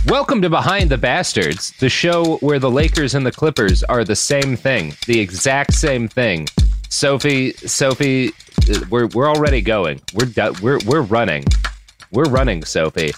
Welcome to Behind the Bastards, the show where the Lakers and the Clippers are the same thing, the exact same thing. Sophie, we're already going. We're running. We're running, Sophie.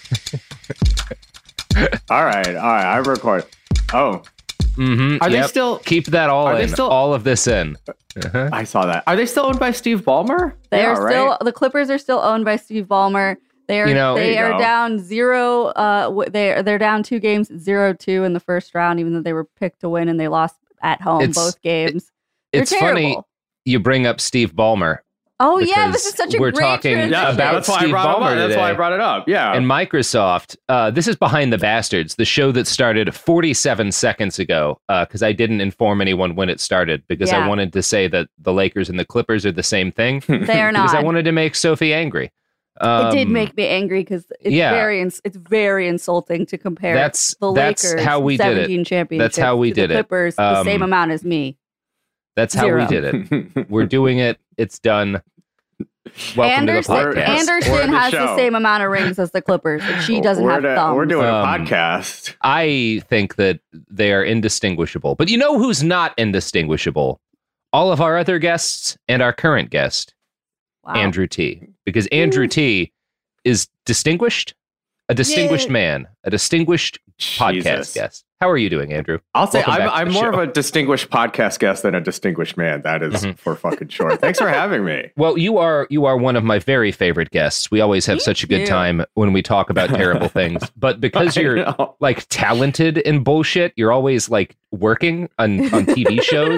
All right. I record. Oh. Mm-hmm. Are they still... Keep that all in. All of this in. Uh-huh. I saw that. Are they still owned by Steve Ballmer? They are still... Right? The Clippers are still owned by Steve Ballmer. They are down 0. They're down 2 games, 0-2 in the first round, even though they were picked to win and they lost at home both games. It's funny you bring up Steve Ballmer. Oh yeah, this is such a great transition. About Steve Ballmer today. That's why I brought it up. Yeah, and Microsoft. This is Behind the Bastards, the show that started 47 seconds ago. Because I didn't inform anyone when it started because I wanted to say that the Lakers and the Clippers are the same thing. They are not. Because I wanted to make Sophie angry. It did make me angry because it's very insulting to compare the Lakers how we 17 championships That's how we to did the Clippers the same amount as me. That's how we did it. We're doing it. It's done. Welcome to the podcast. Anderson has the same amount of rings as the Clippers, but she doesn't have thumbs. We're doing a podcast. I think that they are indistinguishable. But you know who's not indistinguishable? All of our other guests and our current guest. Wow. Andrew T. Because Andrew T. is distinguished, a distinguished man, a distinguished podcast guest. How are you doing, Andrew? I'll say I'm more of a distinguished podcast guest than a distinguished man. That is for fucking sure. Thanks for having me. Well, you are one of my very favorite guests. We always have such a good time when we talk about terrible things. But because you're like talented in bullshit, you're always like working on TV shows.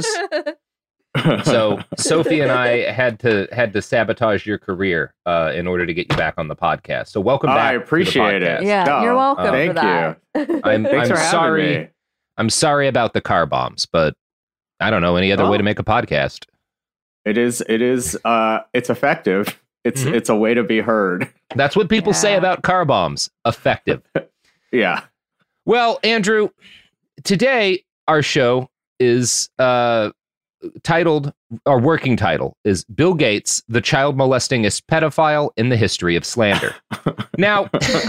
So Sophie and I had to sabotage your career in order to get you back on the podcast. So welcome back. I appreciate it. Yeah, you're welcome. Thank for that. you. I'm sorry. Me. I'm sorry about the car bombs, but I don't know any other way to make a podcast. It is. It's effective. It's a way to be heard. That's what people say about car bombs. Effective. Yeah. Well, Andrew, today our show is titled, our working title is Bill Gates, the child molestingest pedophile in the history of slander. Now,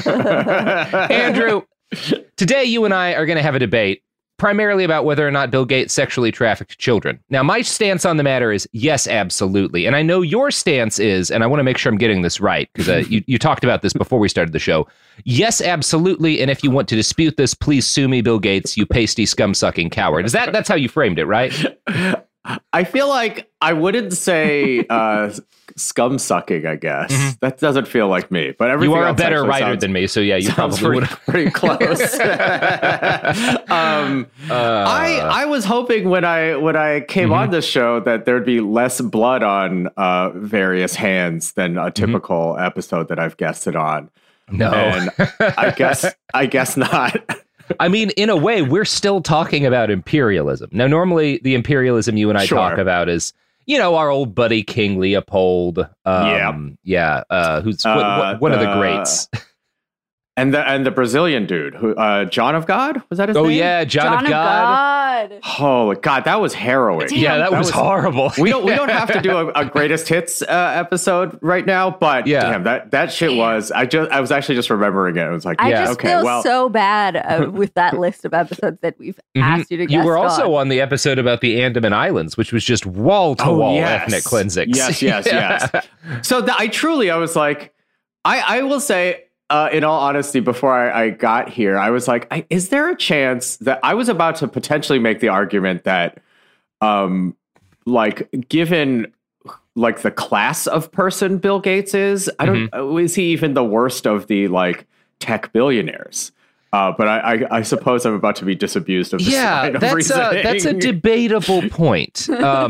Andrew, today you and I are going to have a debate primarily about whether or not Bill Gates sexually trafficked children. Now, my stance on the matter is yes, absolutely. And I know your stance is, and I want to make sure I'm getting this right, because you talked about this before we started the show. Yes, absolutely. And if you want to dispute this, please sue me, Bill Gates, you pasty scum-sucking coward. That's how you framed it, right? I feel like I wouldn't say scum sucking, I guess. Mm-hmm. That doesn't feel like me. But everything you are a better writer than me, so yeah, you probably would have pretty close. I was hoping when I came on this show that there'd be less blood on various hands than a typical episode that I've guested on. No, and I guess not. I mean, in a way, we're still talking about imperialism. Now, normally, the imperialism you and I talk about is, our old buddy King Leopold. Who's one of the greats. And the Brazilian dude, who John of God, was that his name? Oh yeah, John of God. Oh God, that was harrowing. Yeah, that was horrible. We don't have to do a greatest hits episode right now, but damn, that shit was. I was actually just remembering it. It was like, I just feel so bad with that list of episodes that we've asked you to. You were also on the episode about the Andaman Islands, which was just wall to wall ethnic cleansing. Yes. So I was like, I will say. In all honesty, before I got here, I was like, is there a chance that I was about to potentially make the argument that, given like the class of person Bill Gates is, is he even the worst of the tech billionaires? But I suppose I'm about to be disabused of this line of reasoning. That's a debatable point.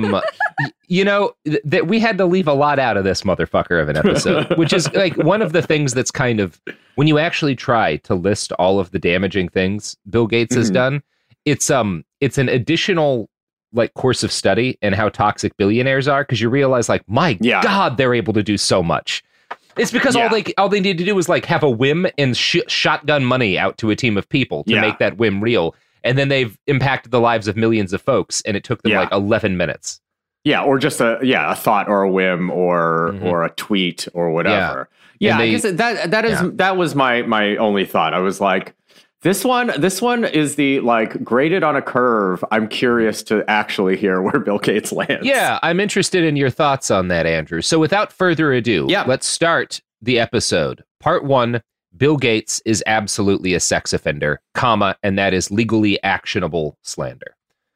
That we had to leave a lot out of this motherfucker of an episode, which is one of the things that's kind of, when you actually try to list all of the damaging things Bill Gates has done, it's an additional course of study in how toxic billionaires are, because you realize God, they're able to do so much. It's because all they need to do is have a whim and shotgun money out to a team of people to make that whim real. And then they've impacted the lives of millions of folks, and it took them 11 minutes. Yeah, or just a thought or a whim or a tweet or whatever. Yeah, I guess that was my only thought. I was like, This one is the like graded on a curve. I'm curious to actually hear where Bill Gates lands. Yeah, I'm interested in your thoughts on that, Andrew. So without further ado, let's start the episode. Part 1, Bill Gates is absolutely a sex offender, and that is legally actionable slander.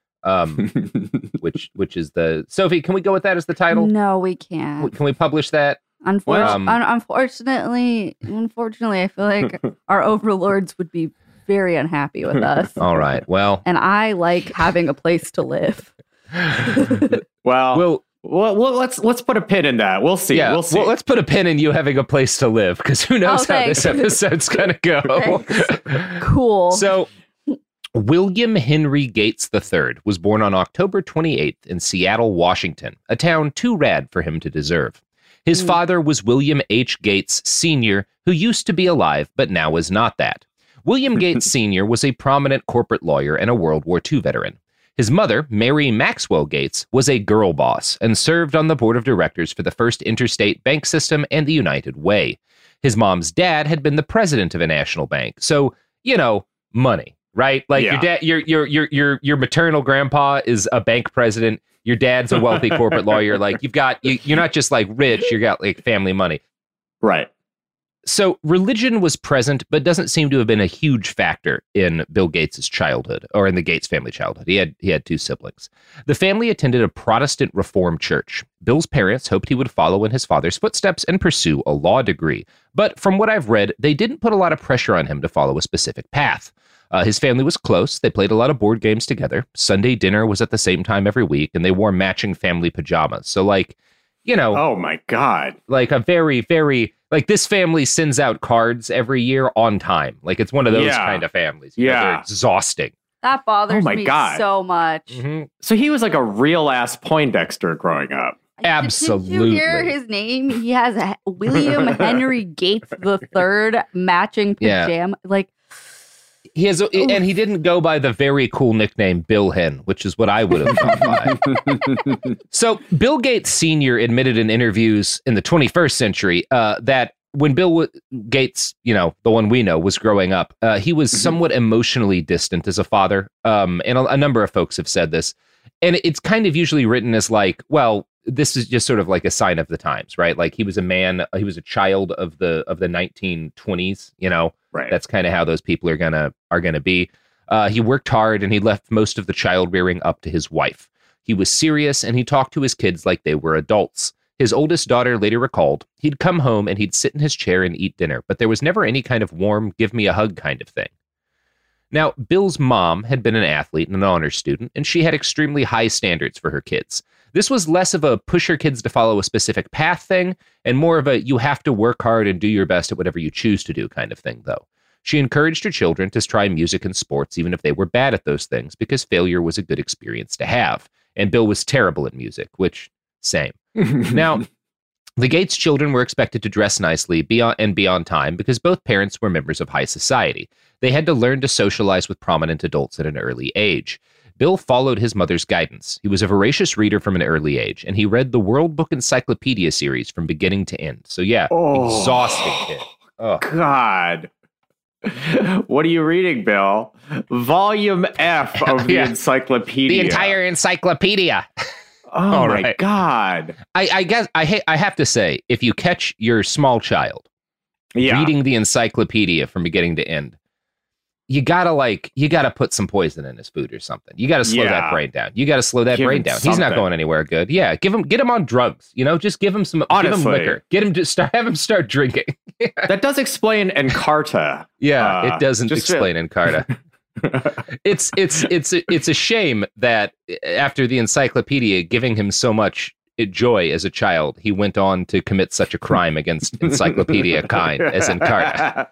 Which is the Sophie, can we go with that as the title? No, we can't. Can we publish that? Unfortunately, I feel like our overlords would be very unhappy with us. All right. Well, and I like having a place to live. Well, let's put a pin in that. We'll see. Yeah, we'll see. Well, let's put a pin in you having a place to live, because who knows how this episode's gonna go. Cool. So, William Henry Gates III was born on October 28th in Seattle, Washington, a town too rad for him to deserve. His father was William H. Gates Sr., who used to be alive, but now is not that. William Gates Sr. was a prominent corporate lawyer and a World War II veteran. His mother, Mary Maxwell Gates, was a girl boss and served on the board of directors for the First Interstate Bank System and the United Way. His mom's dad had been the president of a national bank, so, money, right? Like your dad, your maternal grandpa is a bank president. Your dad's a wealthy corporate lawyer. Like you're not just like rich, you got like family money. Right. So religion was present, but doesn't seem to have been a huge factor in Bill Gates' childhood, or in the Gates family childhood. He had 2 siblings. The family attended a Protestant Reformed church. Bill's parents hoped he would follow in his father's footsteps and pursue a law degree. But from what I've read, they didn't put a lot of pressure on him to follow a specific path. His family was close. They played a lot of board games together. Sunday dinner was at the same time every week, and they wore matching family pajamas. So oh my God. Like a very, very, like this family sends out cards every year on time. Like it's one of those kind of families. They're exhausting. That bothers me so much. Mm-hmm. So he was like a real ass Poindexter growing up. Absolutely. Did you hear his name? He has a William Henry Gates III matching pajama. Like he has, and he didn't go by the very cool nickname Bill Hen, which is what I would have gone by. So Bill Gates Sr. admitted in interviews in the 21st century that when Bill Gates, the one we know, was growing up, he was somewhat emotionally distant as a father. And a number of folks have said this. And it's kind of usually written as like, well, this is just sort of like a sign of the times, right? Like he was a child of the 1920s, Right. That's kind of how those people are gonna be. He worked hard and he left most of the child rearing up to his wife. He was serious and he talked to his kids like they were adults. His oldest daughter later recalled, he'd come home and he'd sit in his chair and eat dinner, but there was never any kind of warm, give me a hug kind of thing. Now, Bill's mom had been an athlete and an honors student, and she had extremely high standards for her kids. This was less of a push your kids to follow a specific path thing, and more of a you have to work hard and do your best at whatever you choose to do kind of thing, though. She encouraged her children to try music and sports, even if they were bad at those things, because failure was a good experience to have. And Bill was terrible at music, which, same. Now, the Gates children were expected to dress nicely be on time because both parents were members of high society. They had to learn to socialize with prominent adults at an early age. Bill followed his mother's guidance. He was a voracious reader from an early age, and he read the World Book Encyclopedia series from beginning to end. So exhausting kid. Oh. God. What are you reading, Bill? Volume F of the encyclopedia. The entire encyclopedia. Oh my God. I guess I have to say, if you catch your small child reading the encyclopedia from beginning to end, you gotta put some poison in his food or something. You gotta slow that brain down. You gotta slow that brain down. He's not going anywhere good. Yeah, get him on drugs. Just give him some. Honestly, give him liquor. Have him start drinking. That does explain Encarta. Yeah, it doesn't explain Encarta. It's a shame that after the encyclopedia giving him so much joy as a child, he went on to commit such a crime against encyclopedia kind as Encarta.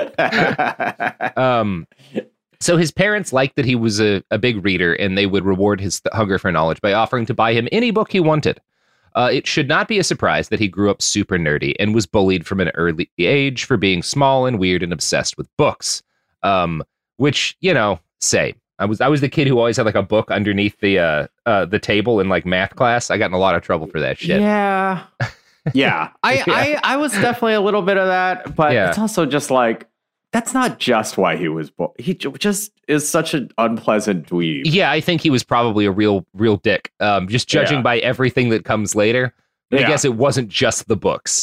So his parents liked that he was a big reader, and they would reward his hunger for knowledge by offering to buy him any book he wanted. It should not be a surprise that he grew up super nerdy and was bullied from an early age for being small and weird and obsessed with books. Which, same. I was the kid who always had like a book underneath the table in like math class. I got in a lot of trouble for that shit. Yeah. Yeah. I was definitely a little bit of that, but it's also just like That's not just why he was born. He just is such an unpleasant dweeb. Yeah, I think he was probably a real dick. Just judging by everything that comes later. I guess it wasn't just the books.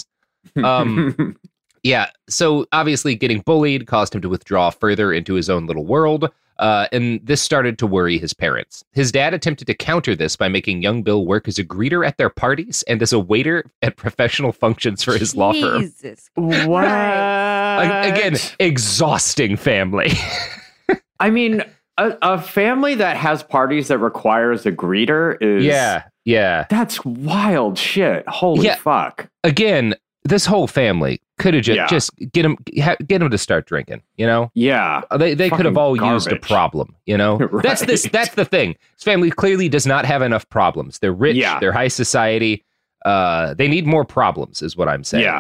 Yeah, so obviously getting bullied caused him to withdraw further into his own little world, and this started to worry his parents. His dad attempted to counter this by making young Bill work as a greeter at their parties and as a waiter at professional functions for his law firm. What? Again, exhausting family. I mean, a family that has parties that requires a greeter is... Yeah. That's wild shit. Holy fuck. Again, this whole family could have just get him to start drinking, you know? Yeah. They could have all used a problem, you know? Right. That's the thing. This family clearly does not have enough problems. They're rich, they're high society. They need more problems, is what I'm saying. Yeah.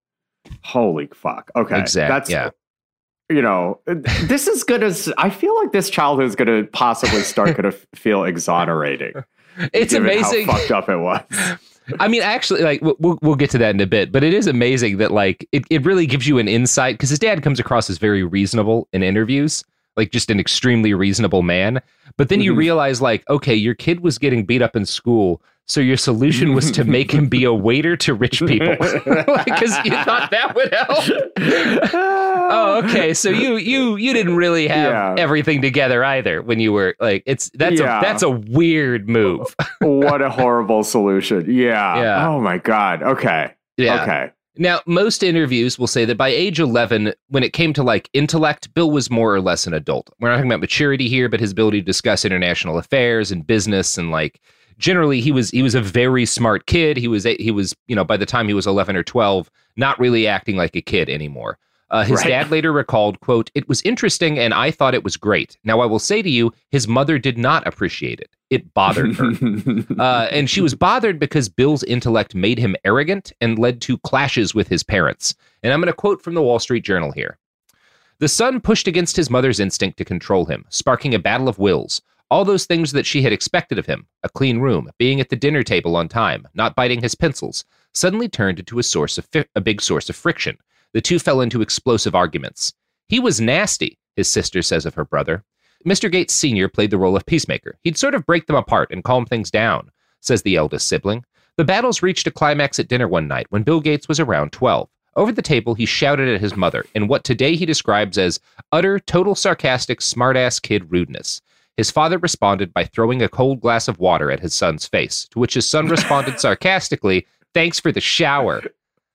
Holy fuck. Okay. Exactly. You know, this is gonna, I feel like this childhood is gonna possibly start gonna feel exonerating. It's amazing how fucked up it was. I mean, actually, like we'll get to that in a bit, but it is amazing that like it really gives you an insight because his dad comes across as very reasonable in interviews, like just an extremely reasonable man. But then you realize, like, okay, your kid was getting beat up in school, so your solution was to make him be a waiter to rich people because you thought that would help. Oh, okay. So you didn't really have everything together either when you were like, that's a weird move. What a horrible solution. Yeah. Oh my God. Okay. Yeah. Okay. Now, most interviews will say that by age 11, when it came to like intellect, Bill was more or less an adult. We're not talking about maturity here, but his ability to discuss international affairs and business and like generally he was a very smart kid. He was, you know, by the time he was 11 or 12, not really acting like a kid anymore. His dad later recalled, quote, "It was interesting and I thought it was great. Now, I will say to you, his mother did not appreciate it. It bothered her." And she was bothered because Bill's intellect made him arrogant and led to clashes with his parents. And I'm going to quote from the Wall Street Journal here. "The son pushed against his mother's instinct to control him, sparking a battle of wills. All those things that she had expected of him, a clean room, being at the dinner table on time, not biting his pencils, suddenly turned into a big source of friction. The two fell into explosive arguments. He was nasty," his sister says of her brother. "Mr. Gates Sr. played the role of peacemaker. He'd sort of break them apart and calm things down," says the eldest sibling. "The battles reached a climax at dinner one night when Bill Gates was around 12. Over the table, he shouted at his mother in what today he describes as utter, total sarcastic, smartass kid rudeness. His father responded by throwing a cold glass of water at his son's face, to which his son responded sarcastically, 'Thanks for the shower.'"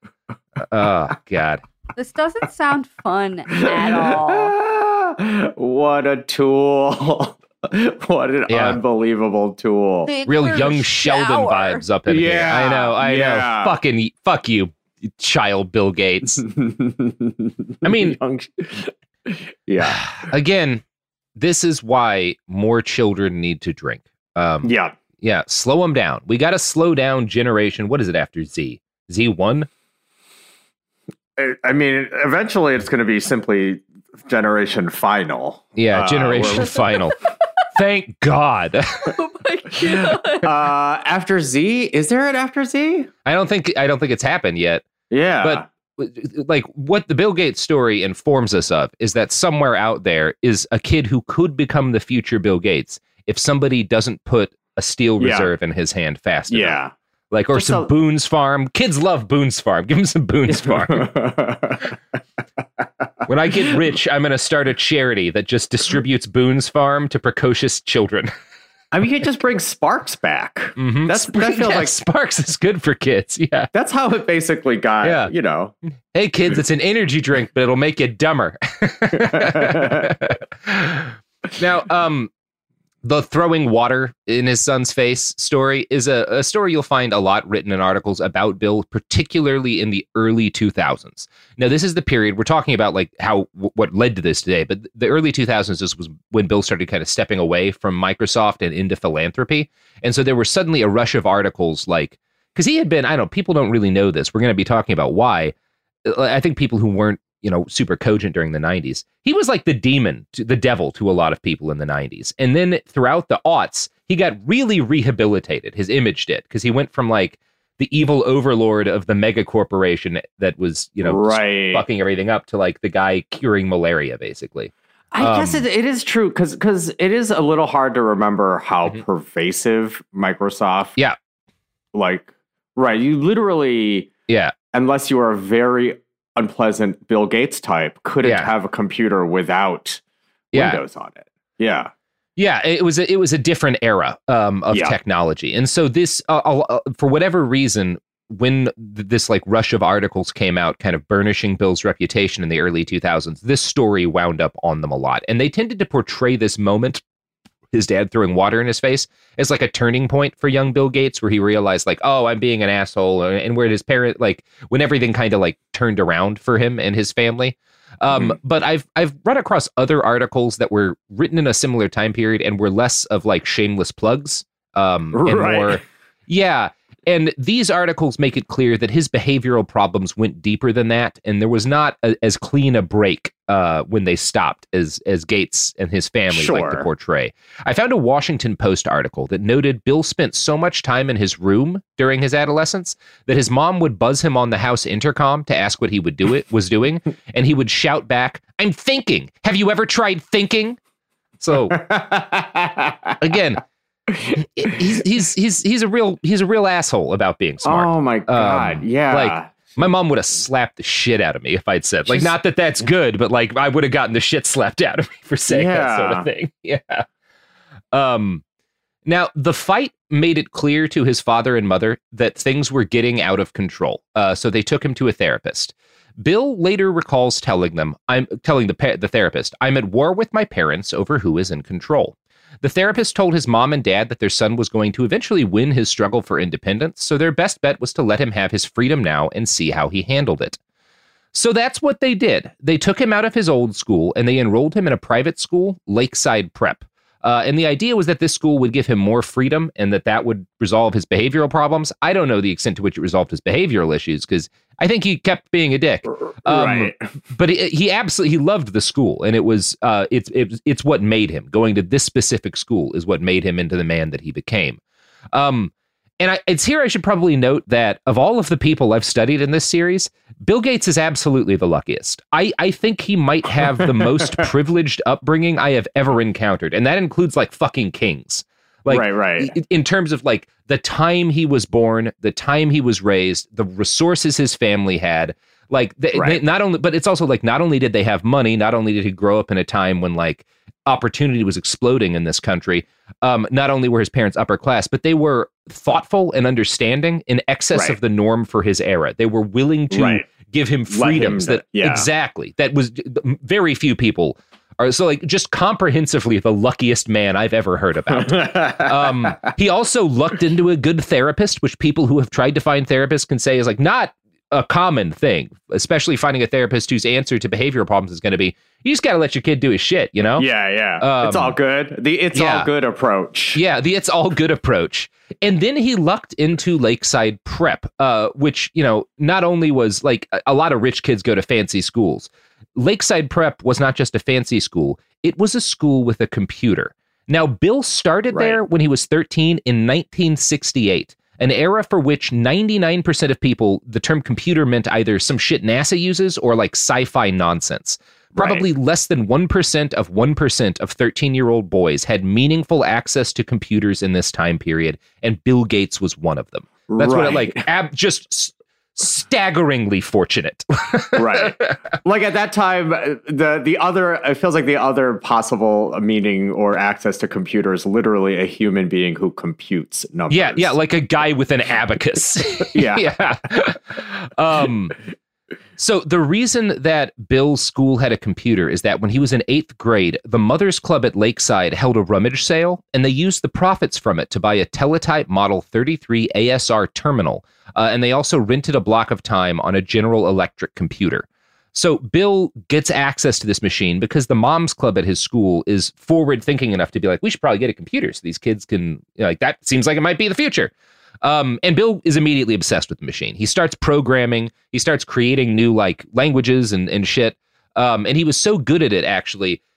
Oh, God. This doesn't sound fun at all. What a tool. What an unbelievable tool. Real young Sheldon vibes up in here. I know. Fuck you, child Bill Gates. I mean, again, this is why more children need to drink. Yeah, slow them down. We got to slow down generation. What is it after Z? Z1? I mean, eventually it's going to be simply Generation Final. Yeah, Generation Final. Thank God. Oh my God. After Z? Is there an After Z? I don't think it's happened yet. Yeah. But like what the Bill Gates story informs us of is that somewhere out there is a kid who could become the future Bill Gates if somebody doesn't put a steel reserve in his hand fast enough. Yeah. Like, or just some Boone's Farm. Kids love Boone's Farm. Give them some Boone's Farm. When I get rich, I'm going to start a charity that just distributes Boone's Farm to precocious children. I mean, you just bring Sparks back. Mm-hmm. That feels like Sparks is good for kids. Yeah. That's how it basically got, you know. Hey, kids, it's an energy drink, but it'll make you dumber. Now, the throwing water in his son's face story is a story you'll find a lot written in articles about Bill, particularly in the early 2000s. Now, this is the period we're talking about, like what led to this today, but the early 2000s was when Bill started kind of stepping away from Microsoft and into philanthropy. And so there was suddenly a rush of articles like, because he had been, I don't know, people don't really know this. We're going to be talking about why. I think people who weren't, super cogent during the 90s. He was like the devil to a lot of people in the 90s. And then throughout the aughts, he got really rehabilitated. His image did, because he went from like the evil overlord of the mega corporation that was, fucking everything up, to like the guy curing malaria, basically. I guess it is true because it is a little hard to remember how pervasive Microsoft. Yeah. Like, right. You literally. Yeah. Unless you are a very unpleasant Bill Gates type, couldn't have a computer without Windows on it. Yeah. Yeah, it was a different era of technology. And so this, for whatever reason, when this like rush of articles came out kind of burnishing Bill's reputation in the early 2000s, this story wound up on them a lot. And they tended to portray this moment, his dad throwing water in his face, as like a turning point for young Bill Gates, where he realized like, oh, I'm being an asshole, and where his parent, like when everything kind of like turned around for him and his family. But I've run across other articles that were written in a similar time period and were less of like shameless plugs, and more, And these articles make it clear that his behavioral problems went deeper than that, and there was not as clean a break when they stopped as Gates and his family like to portray. I found a Washington Post article that noted Bill spent so much time in his room during his adolescence that his mom would buzz him on the house intercom to ask what he was doing, and he would shout back, "I'm thinking. Have you ever tried thinking?" So again. He's a real asshole about being smart. Oh my God. Like my mom would have slapped the shit out of me if I'd said like, not that that's good, but like I would have gotten the shit slapped out of me for saying that sort of thing. Yeah. Now the fight made it clear to his father and mother that things were getting out of control. So they took him to a therapist. Bill later recalls telling the therapist, "I'm at war with my parents over who is in control." The therapist told his mom and dad that their son was going to eventually win his struggle for independence, so their best bet was to let him have his freedom now and see how he handled it. So that's what they did. They took him out of his old school and they enrolled him in a private school, Lakeside Prep. And the idea was that this school would give him more freedom and that would resolve his behavioral problems. I don't know the extent to which it resolved his behavioral issues because I think he kept being a dick. Right. But he absolutely loved the school, and it was it's what made him. Going to this specific school is what made him into the man that he became. And it's here I should probably note that of all of the people I've studied in this series, Bill Gates is absolutely the luckiest. I think he might have the most privileged upbringing I have ever encountered. And that includes like fucking kings. Like, right. In terms of like the time he was born, the time he was raised, the resources his family had. Like they not only, but it's also like not only did they have money, not only did he grow up in a time when like opportunity was exploding in this country. Not only were his parents upper class, but they were thoughtful and understanding in excess of the norm for his era. They were willing to give him freedoms exactly. That was very few people are. So like just comprehensively the luckiest man I've ever heard about. He also lucked into a good therapist, which people who have tried to find therapists can say is like not a common thing, especially finding a therapist whose answer to behavioral problems is going to be, you just got to let your kid do his shit, you know? Yeah. It's all good. The all good approach. Yeah, the it's all good approach. And then he lucked into Lakeside Prep, which, you know, not only was like a lot of rich kids go to fancy schools. Lakeside Prep was not just a fancy school. It was a school with a computer. Now, Bill started there when he was 13 in 1968. An era for which 99% of people, the term computer meant either some shit NASA uses or like sci-fi nonsense. Probably less than 1% of 13-year-old boys had meaningful access to computers in this time period, and Bill Gates was one of them. That's what it like, just staggeringly fortunate. Right. Like at that time, the other, it feels like the other possible meaning or access to computers, literally a human being who computes numbers. Yeah, like a guy with an abacus. So the reason that Bill's school had a computer is that when he was in 8th grade, the Mothers Club at Lakeside held a rummage sale, and they used the profits from it to buy a Teletype Model 33 ASR terminal, and they also rented a block of time on a General Electric computer. So Bill gets access to this machine because the Moms Club at his school is forward-thinking enough to be like, we should probably get a computer so these kids can, you know, like, that seems like it might be the future. And Bill is immediately obsessed with the machine. He starts programming. He starts creating new like languages and shit. And he was so good at it, actually.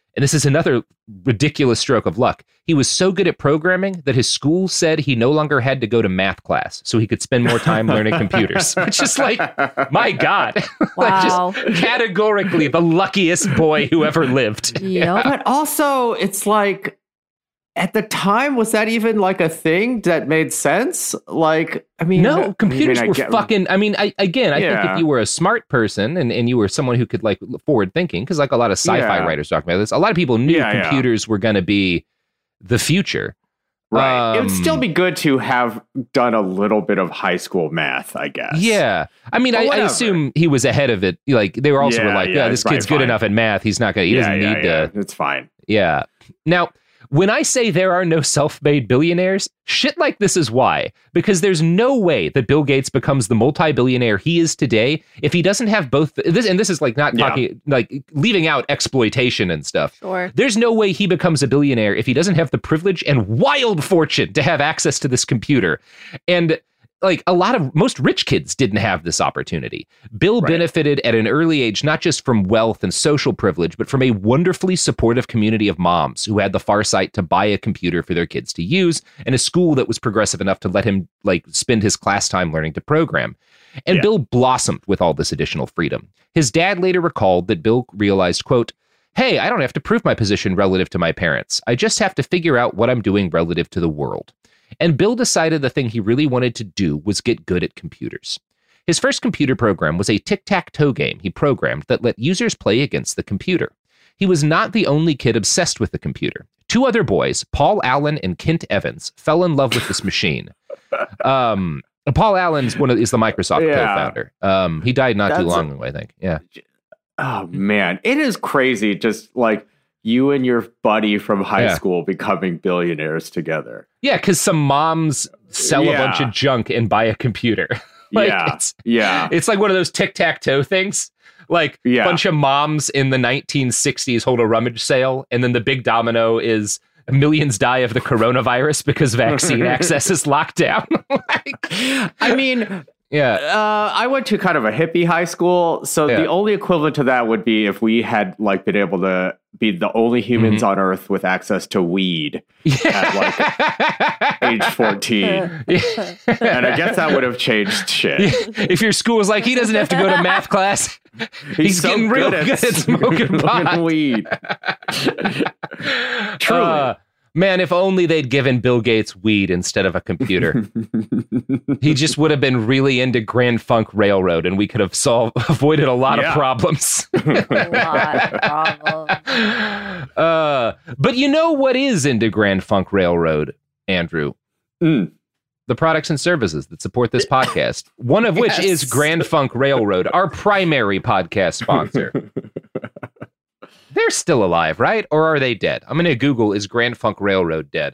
And this is another ridiculous stroke of luck. He was so good at programming that his school said he no longer had to go to math class, so he could spend more time learning computers. Which is like, my God. Wow. Like just categorically the luckiest boy who ever lived. Yep. But also, it's like, at the time, was that even like a thing that made sense? Like, I mean, no, computers were fucking. I mean, I think if you were a smart person and you were someone who could like forward thinking, because like a lot of sci-fi writers talk about this, a lot of people knew computers were going to be the future. Right. It would still be good to have done a little bit of high school math, I guess. Yeah. I mean, I assume he was ahead of it. Like they were also this kid's good enough at math. He's not going to, he doesn't need to. It's fine. Yeah. Now, when I say there are no self-made billionaires, shit like this is why. Because there's no way that Bill Gates becomes the multi-billionaire he is today if he doesn't have both this. And this is like not talking like leaving out exploitation and stuff. Sure. There's no way he becomes a billionaire if he doesn't have the privilege and wild fortune to have access to this computer. And like most rich kids didn't have this opportunity. Bill benefited at an early age, not just from wealth and social privilege, but from a wonderfully supportive community of moms who had the foresight to buy a computer for their kids to use and a school that was progressive enough to let him like spend his class time learning to program. And Bill blossomed with all this additional freedom. His dad later recalled that Bill realized, quote, "Hey, I don't have to prove my position relative to my parents. I just have to figure out what I'm doing relative to the world." And Bill decided the thing he really wanted to do was get good at computers. His first computer program was a tic-tac-toe game he programmed that let users play against the computer. He was not the only kid obsessed with the computer. Two other boys, Paul Allen and Kent Evans, fell in love with this machine. Paul Allen is the Microsoft co-founder. He died not too long ago, I think. Yeah. Oh, man. It is crazy just like you and your buddy from high school becoming billionaires together. Yeah, because some moms sell a bunch of junk and buy a computer. It's like one of those tic-tac-toe things. Like a bunch of moms in the 1960s hold a rummage sale, and then the big domino is millions die of the coronavirus because vaccine access is locked down. I mean... I went to kind of a hippie high school, so the only equivalent to that would be if we had like been able to be the only humans on Earth with access to weed at like age 14. And I guess that would have changed shit. If your school was like, he doesn't have to go to math class, he's so getting real good at smoking pot. Weed. Truly. Man, if only they'd given Bill Gates weed instead of a computer. He just would have been really into Grand Funk Railroad, and we could have avoided a lot of problems. But you know what is into Grand Funk Railroad, Andrew? The products and services that support this podcast. One of which is Grand Funk Railroad, our primary podcast sponsor. They're still alive, right? Or are they dead? I'm going to Google, is Grand Funk Railroad dead?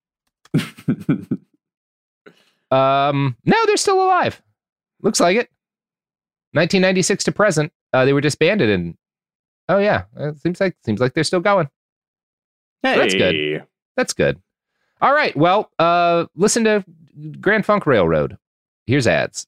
No, they're still alive. Looks like it. 1996 to present. They were disbanded and it seems like they're still going. Hey. So that's good. That's good. All right. Well, listen to Grand Funk Railroad. Here's ads.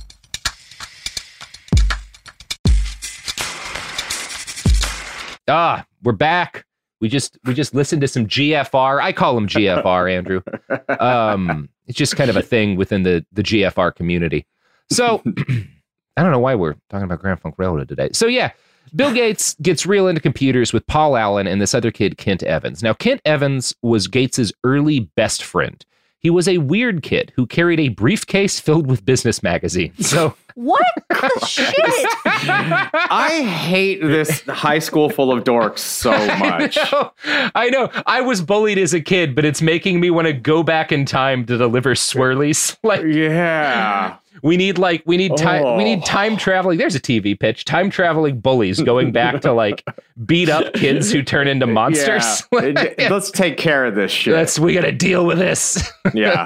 We're back. We just listened to some GFR. I call them GFR, Andrew. It's just kind of a thing within the GFR community. So I don't know why we're talking about Grand Funk Railroad today. So yeah, Bill Gates gets real into computers with Paul Allen and this other kid, Kent Evans. Now, Kent Evans was Gates's early best friend. He was a weird kid who carried a briefcase filled with business magazines. So what the shit? I hate this high school full of dorks so much. I know. I was bullied as a kid, but it's making me want to go back in time to deliver swirlies. Like, yeah. We need time traveling. There's a TV pitch. Time traveling bullies going back to like beat up kids who turn into monsters. Yeah. Let's take care of this shit. We got to deal with this. Yeah.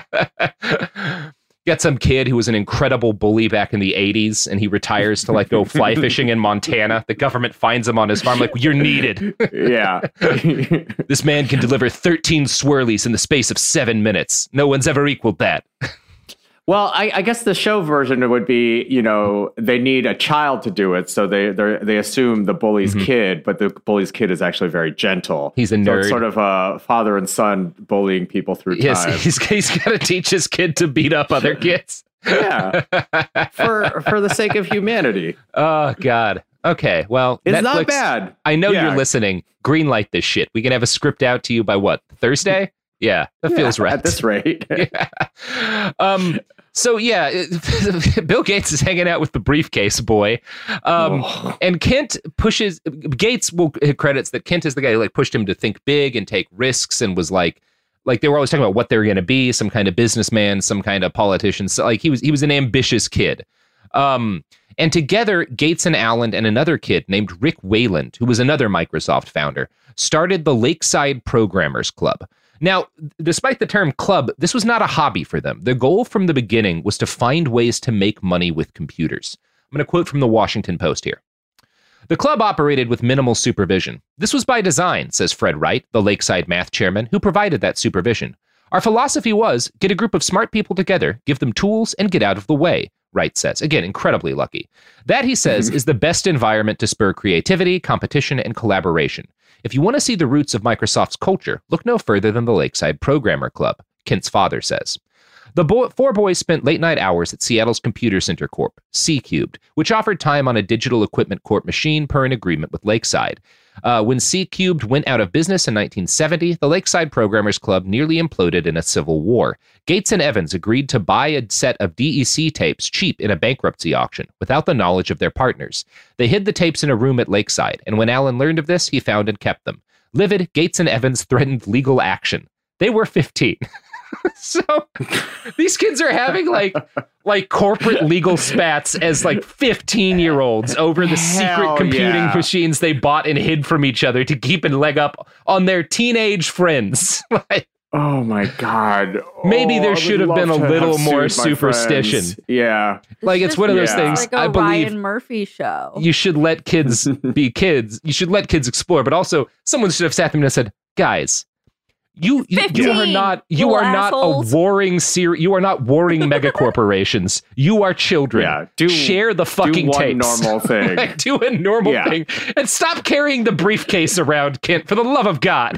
Got some kid who was an incredible bully back in the 80s, and he retires to like go fly fishing in Montana. The government finds him on his farm, like, you're needed. Yeah. This man can deliver 13 swirlies in the space of 7 minutes. No one's ever equaled that. Well, I guess the show version would be, they need a child to do it, so they assume the bully's kid, but the bully's kid is actually very gentle. He's a nerd. So it's sort of a father and son bullying people through time. Yes, he's got to teach his kid to beat up other kids. Yeah, for the sake of humanity. Oh God. Okay, well, it's Netflix, not bad. I know you're listening. Greenlight this shit. We can have a script out to you by what? Thursday? Yeah, that feels right. At this rate. Yeah. So yeah, Bill Gates is hanging out with the briefcase boy, and Kent pushes. Gates will credits that Kent is the guy who pushed him to think big and take risks, and was like they were always talking about what they were going to be, some kind of businessman, some kind of politician. So he was an ambitious kid. And together, Gates and Allen and another kid named Rick Wayland, who was another Microsoft founder, started the Lakeside Programmers Club. Now, despite the term club, this was not a hobby for them. The goal from the beginning was to find ways to make money with computers. I'm going to quote from the Washington Post here. The club operated with minimal supervision. This was by design, says Fred Wright, the Lakeside math chairman, who provided that supervision. Our philosophy was, get a group of smart people together, give them tools, and get out of the way, Wright says. Again, incredibly lucky. That, he says, is the best environment to spur creativity, competition, and collaboration. If you want to see the roots of Microsoft's culture, look no further than the Lakeside Programmer Club, Kent's father says. The four boys spent late-night hours at Seattle's Computer Center Corp., C-Cubed, which offered time on a Digital Equipment Corp machine per an agreement with Lakeside. When C-Cubed went out of business in 1970, the Lakeside Programmers Club nearly imploded in a civil war. Gates and Evans agreed to buy a set of DEC tapes cheap in a bankruptcy auction, without the knowledge of their partners. They hid the tapes in a room at Lakeside, and when Allen learned of this, he found and kept them. Livid, Gates and Evans threatened legal action. They were 15. So these kids are having like corporate legal spats as 15-year-olds over the secret computing machines they bought and hid from each other to keep a leg up on their teenage friends. Oh my God. Maybe there should have been a little more superstition. Yeah. It's one of those things. Like I believe Ryan Murphy show. You should let kids be kids. You should let kids explore, but also someone should have sat them and said, guys, you are not a warring you are not warring mega corporations. You are children. Yeah, share the fucking tapes. Do one normal thing. Do a normal thing and stop carrying the briefcase around, Kent, for the love of God.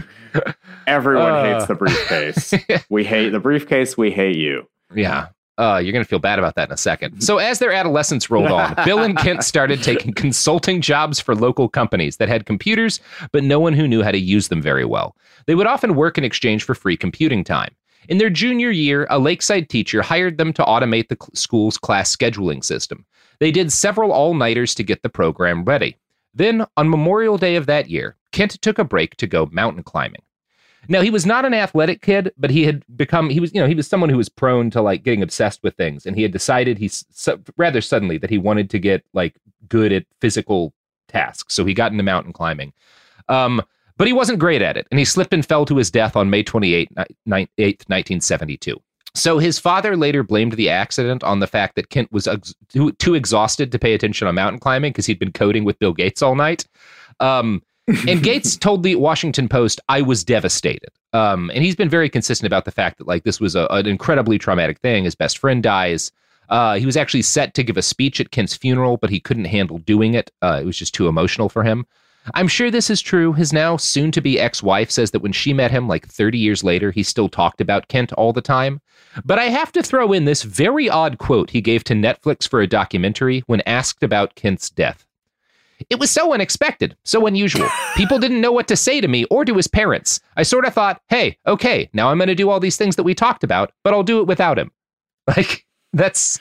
Everyone hates the briefcase. We hate the briefcase. We hate you. Yeah. You're going to feel bad about that in a second. So as their adolescence rolled on, Bill and Kent started taking consulting jobs for local companies that had computers, but no one who knew how to use them very well. They would often work in exchange for free computing time. In their junior year, a Lakeside teacher hired them to automate the school's class scheduling system. They did several all-nighters to get the program ready. Then, on Memorial Day of that year, Kent took a break to go mountain climbing. Now, he was not an athletic kid, but he was someone who was prone to getting obsessed with things. And he had decided rather suddenly that he wanted to get good at physical tasks. So he got into mountain climbing. But he wasn't great at it. And he slipped and fell to his death on May 28th, 1972. So his father later blamed the accident on the fact that Kent was too exhausted to pay attention on mountain climbing because he'd been coding with Bill Gates all night. And Gates told the Washington Post, I was devastated. And he's been very consistent about the fact that this was an incredibly traumatic thing. His best friend dies. He was actually set to give a speech at Kent's funeral, but he couldn't handle doing it. It was just too emotional for him. I'm sure this is true. His now soon-to-be ex-wife says that when she met him 30 years later, he still talked about Kent all the time. But I have to throw in this very odd quote he gave to Netflix for a documentary when asked about Kent's death. It was so unexpected, so unusual. People didn't know what to say to me or to his parents. I sort of thought, hey, okay, now I'm going to do all these things that we talked about, but I'll do it without him. That's...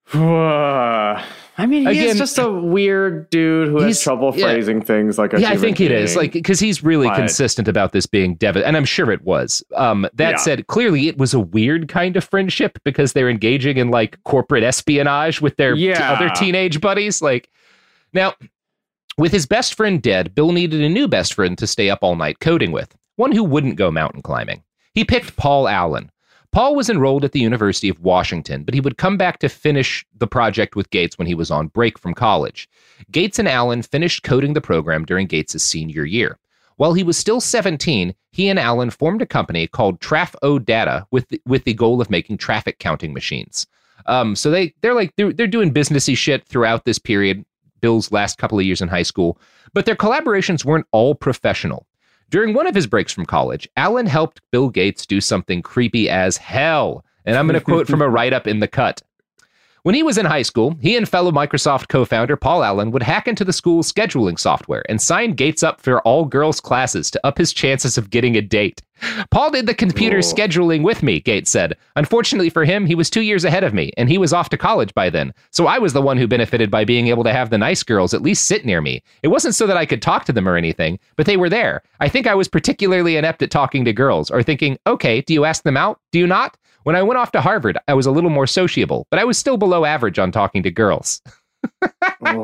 He's just a weird dude who has trouble phrasing things like a human I think being. It is. Because he's really consistent about this being devastating, and I'm sure it was. Said, clearly it was a weird kind of friendship because they're engaging in corporate espionage with their other teenage buddies. Now... With his best friend dead, Bill needed a new best friend to stay up all night coding with, one who wouldn't go mountain climbing. He picked Paul Allen. Paul was enrolled at the University of Washington, but he would come back to finish the project with Gates when he was on break from college. Gates and Allen finished coding the program during Gates' senior year. While he was still 17, he and Allen formed a company called Traf-O Data with the goal of making traffic counting machines. So they're doing businessy shit throughout this period, Bill's last couple of years in high school, but their collaborations weren't all professional. During one of his breaks from college, Allen helped Bill Gates do something creepy as hell. And I'm going to quote from a write-up in The Cut. When he was in high school, he and fellow Microsoft co-founder Paul Allen would hack into the school's scheduling software and sign Gates up for all-girls classes to up his chances of getting a date. Paul did the computer scheduling with me, Gates said. Unfortunately for him, he was 2 years ahead of me, and he was off to college by then. So I was the one who benefited by being able to have the nice girls at least sit near me. It wasn't so that I could talk to them or anything, but they were there. I think I was particularly inept at talking to girls, or thinking, okay, do you ask them out? Do you not? When I went off to Harvard, I was a little more sociable, but I was still below average on talking to girls. But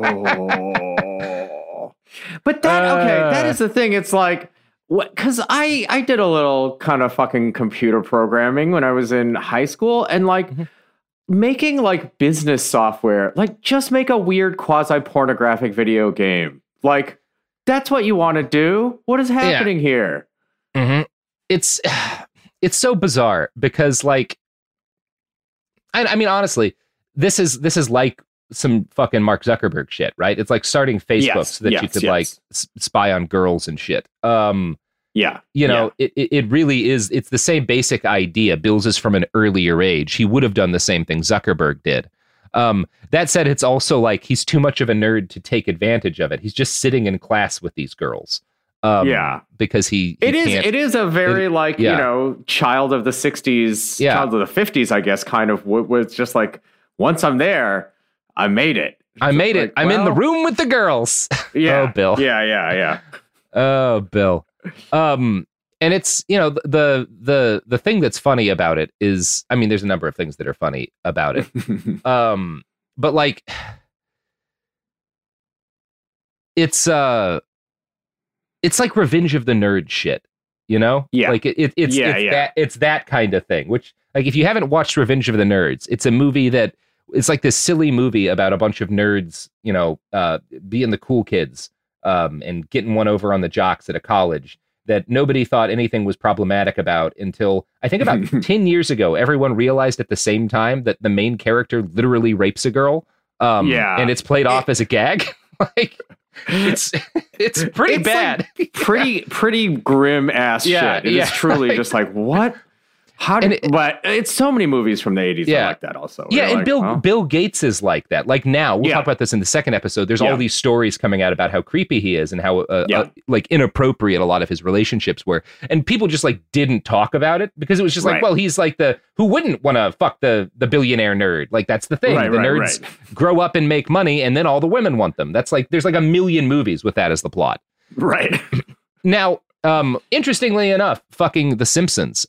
that is the thing. It's like, because I did a little kind of fucking computer programming when I was in high school, and like making like business software, like just make a weird quasi-pornographic video game. Like, that's what you want to do? What is happening here? Mm-hmm. It's so bizarre because, like, I mean, honestly, this is like some fucking Mark Zuckerberg shit, right? It's like starting Facebook so that you could like spy on girls and shit. It really is. It's the same basic idea. Bill's is from an earlier age. He would have done the same thing Zuckerberg did. That said, it's also like he's too much of a nerd to take advantage of it. He's just sitting in class with these girls. Because it is a very you know, child of the 60s, child of the 50s, I guess, kind of was just like, once I'm there, I made it. I'm in the room with the girls. Yeah. Oh, Bill. Yeah. Oh, Bill. And it's, you know, the thing that's funny about it is, I mean, there's a number of things that are funny about it. But like, it's like Revenge of the Nerd shit, you know? Yeah. Like it's that kind of thing, which, like, if you haven't watched Revenge of the Nerds, it's a movie that it's like this silly movie about a bunch of nerds, you know, being the cool kids, and getting one over on the jocks at a college that nobody thought anything was problematic about until I think about 10 years ago, everyone realized at the same time that the main character literally rapes a girl. And it's played off as a gag. Like, it's pretty bad. Like pretty grim ass shit. It's truly just like, what? But it's so many movies from the 80s that are like that also. Yeah, and like, Bill Gates is like that. Like now, we'll talk about this in the second episode. There's all these stories coming out about how creepy he is and how like inappropriate a lot of his relationships were. And people just like didn't talk about it because it was just like, well, he's like who wouldn't want to fuck the billionaire nerd? Like, that's the thing. The nerds grow up and make money, and then all the women want them. That's like, there's like a million movies with that as the plot. Right. Now, interestingly enough, fucking The Simpsons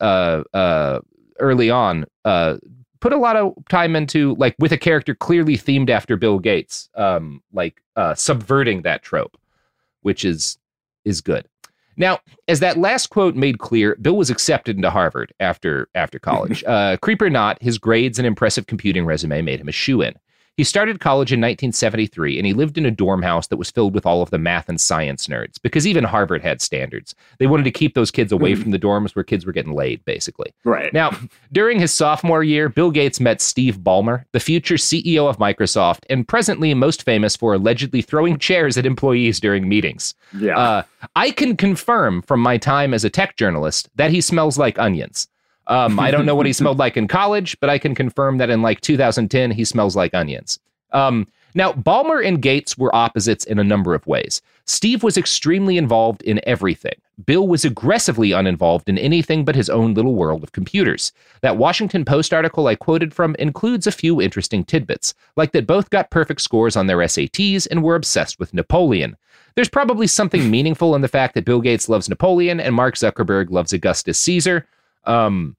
early on put a lot of time into, like, with a character clearly themed after Bill Gates, subverting that trope, which is good. Now, as that last quote made clear, Bill was accepted into Harvard after college. Creep or not, his grades and impressive computing resume made him a shoo-in. He started college in 1973, and he lived in a dorm house that was filled with all of the math and science nerds, because even Harvard had standards. They wanted to keep those kids away from the dorms where kids were getting laid, basically. Right. Now, during his sophomore year, Bill Gates met Steve Ballmer, the future CEO of Microsoft, and presently most famous for allegedly throwing chairs at employees during meetings. Yeah. I can confirm from my time as a tech journalist that he smells like onions. I don't know what he smelled like in college, but I can confirm that in like 2010, he smells like onions. Now, Ballmer and Gates were opposites in a number of ways. Steve was extremely involved in everything. Bill was aggressively uninvolved in anything but his own little world of computers. That Washington Post article I quoted from includes a few interesting tidbits, like that both got perfect scores on their SATs and were obsessed with Napoleon. There's probably something meaningful in the fact that Bill Gates loves Napoleon and Mark Zuckerberg loves Augustus Caesar. You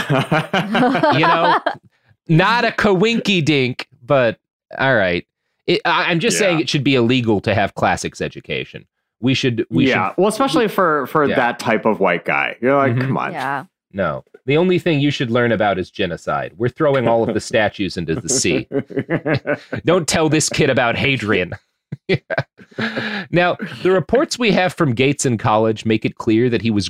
know, not a coinky dink, but all right. I'm just saying it should be illegal to have classics education. We should. Well, especially for that type of white guy. You're like, come on. Yeah. No, the only thing you should learn about is genocide. We're throwing all of the statues into the sea. Don't tell this kid about Hadrian. Now, the reports we have from Gates in college make it clear that he was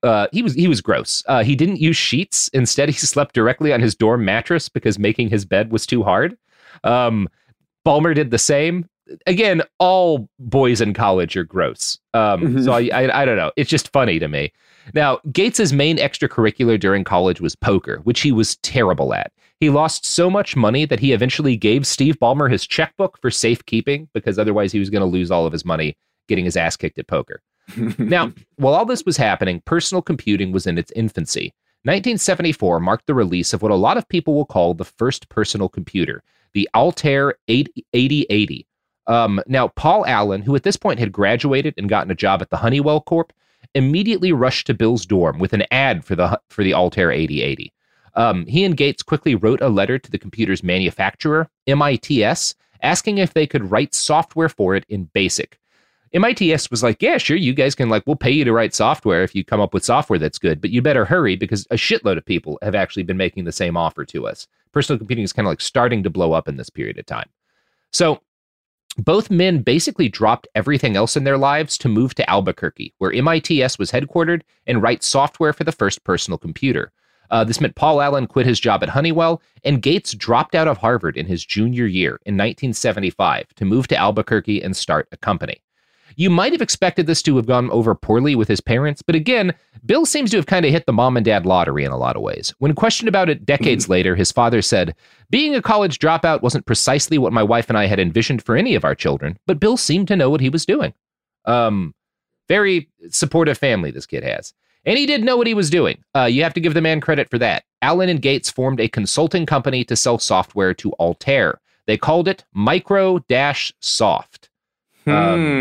he was gross. He didn't use sheets. Instead, he slept directly on his dorm mattress because making his bed was too hard. Ballmer did the same. Again, all boys in college are gross. So I don't know. It's just funny to me. Now, Gates's main extracurricular during college was poker, which he was terrible at. He lost so much money that he eventually gave Steve Ballmer his checkbook for safekeeping because otherwise he was going to lose all of his money getting his ass kicked at poker. Now, while all this was happening, personal computing was in its infancy. 1974 marked the release of what a lot of people will call the first personal computer, the Altair 8080. Now, Paul Allen, who at this point had graduated and gotten a job at the Honeywell Corp., immediately rushed to Bill's dorm with an ad for the Altair 8080. He and Gates quickly wrote a letter to the computer's manufacturer, MITS, asking if they could write software for it in BASIC. MITS was like, yeah, sure, you guys can, we'll pay you to write software if you come up with software that's good, but you better hurry because a shitload of people have actually been making the same offer to us. Personal computing is kind of starting to blow up in this period of time. So both men basically dropped everything else in their lives to move to Albuquerque, where MITS was headquartered, and write software for the first personal computer. This meant Paul Allen quit his job at Honeywell, and Gates dropped out of Harvard in his junior year in 1975 to move to Albuquerque and start a company. You might have expected this to have gone over poorly with his parents, but again, Bill seems to have kind of hit the mom and dad lottery in a lot of ways. When questioned about it decades later, his father said, "Being a college dropout wasn't precisely what my wife and I had envisioned for any of our children, but Bill seemed to know what he was doing." Very supportive family this kid has. And he did know what he was doing. You have to give the man credit for that. Allen and Gates formed a consulting company to sell software to Altair. They called it Micro-Soft. Ew,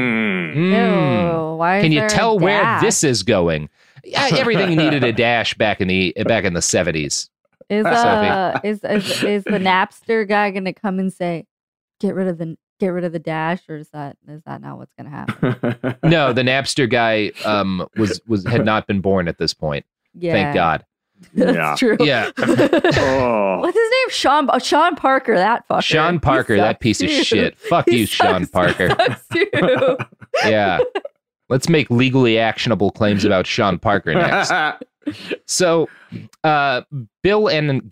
why can you tell where this is going? Everything needed a dash back in the 70s. Is the Napster guy going to come and say, get rid of the dash, or is that not what's going to happen? No, the Napster guy had not been born at this point. Yeah. Thank God. That's true. Yeah. What's his name? Sean Parker, that fucker. Sean Parker, that piece of shit. Fuck you, Sean Parker. Yeah. Let's make legally actionable claims about Sean Parker next. So, Bill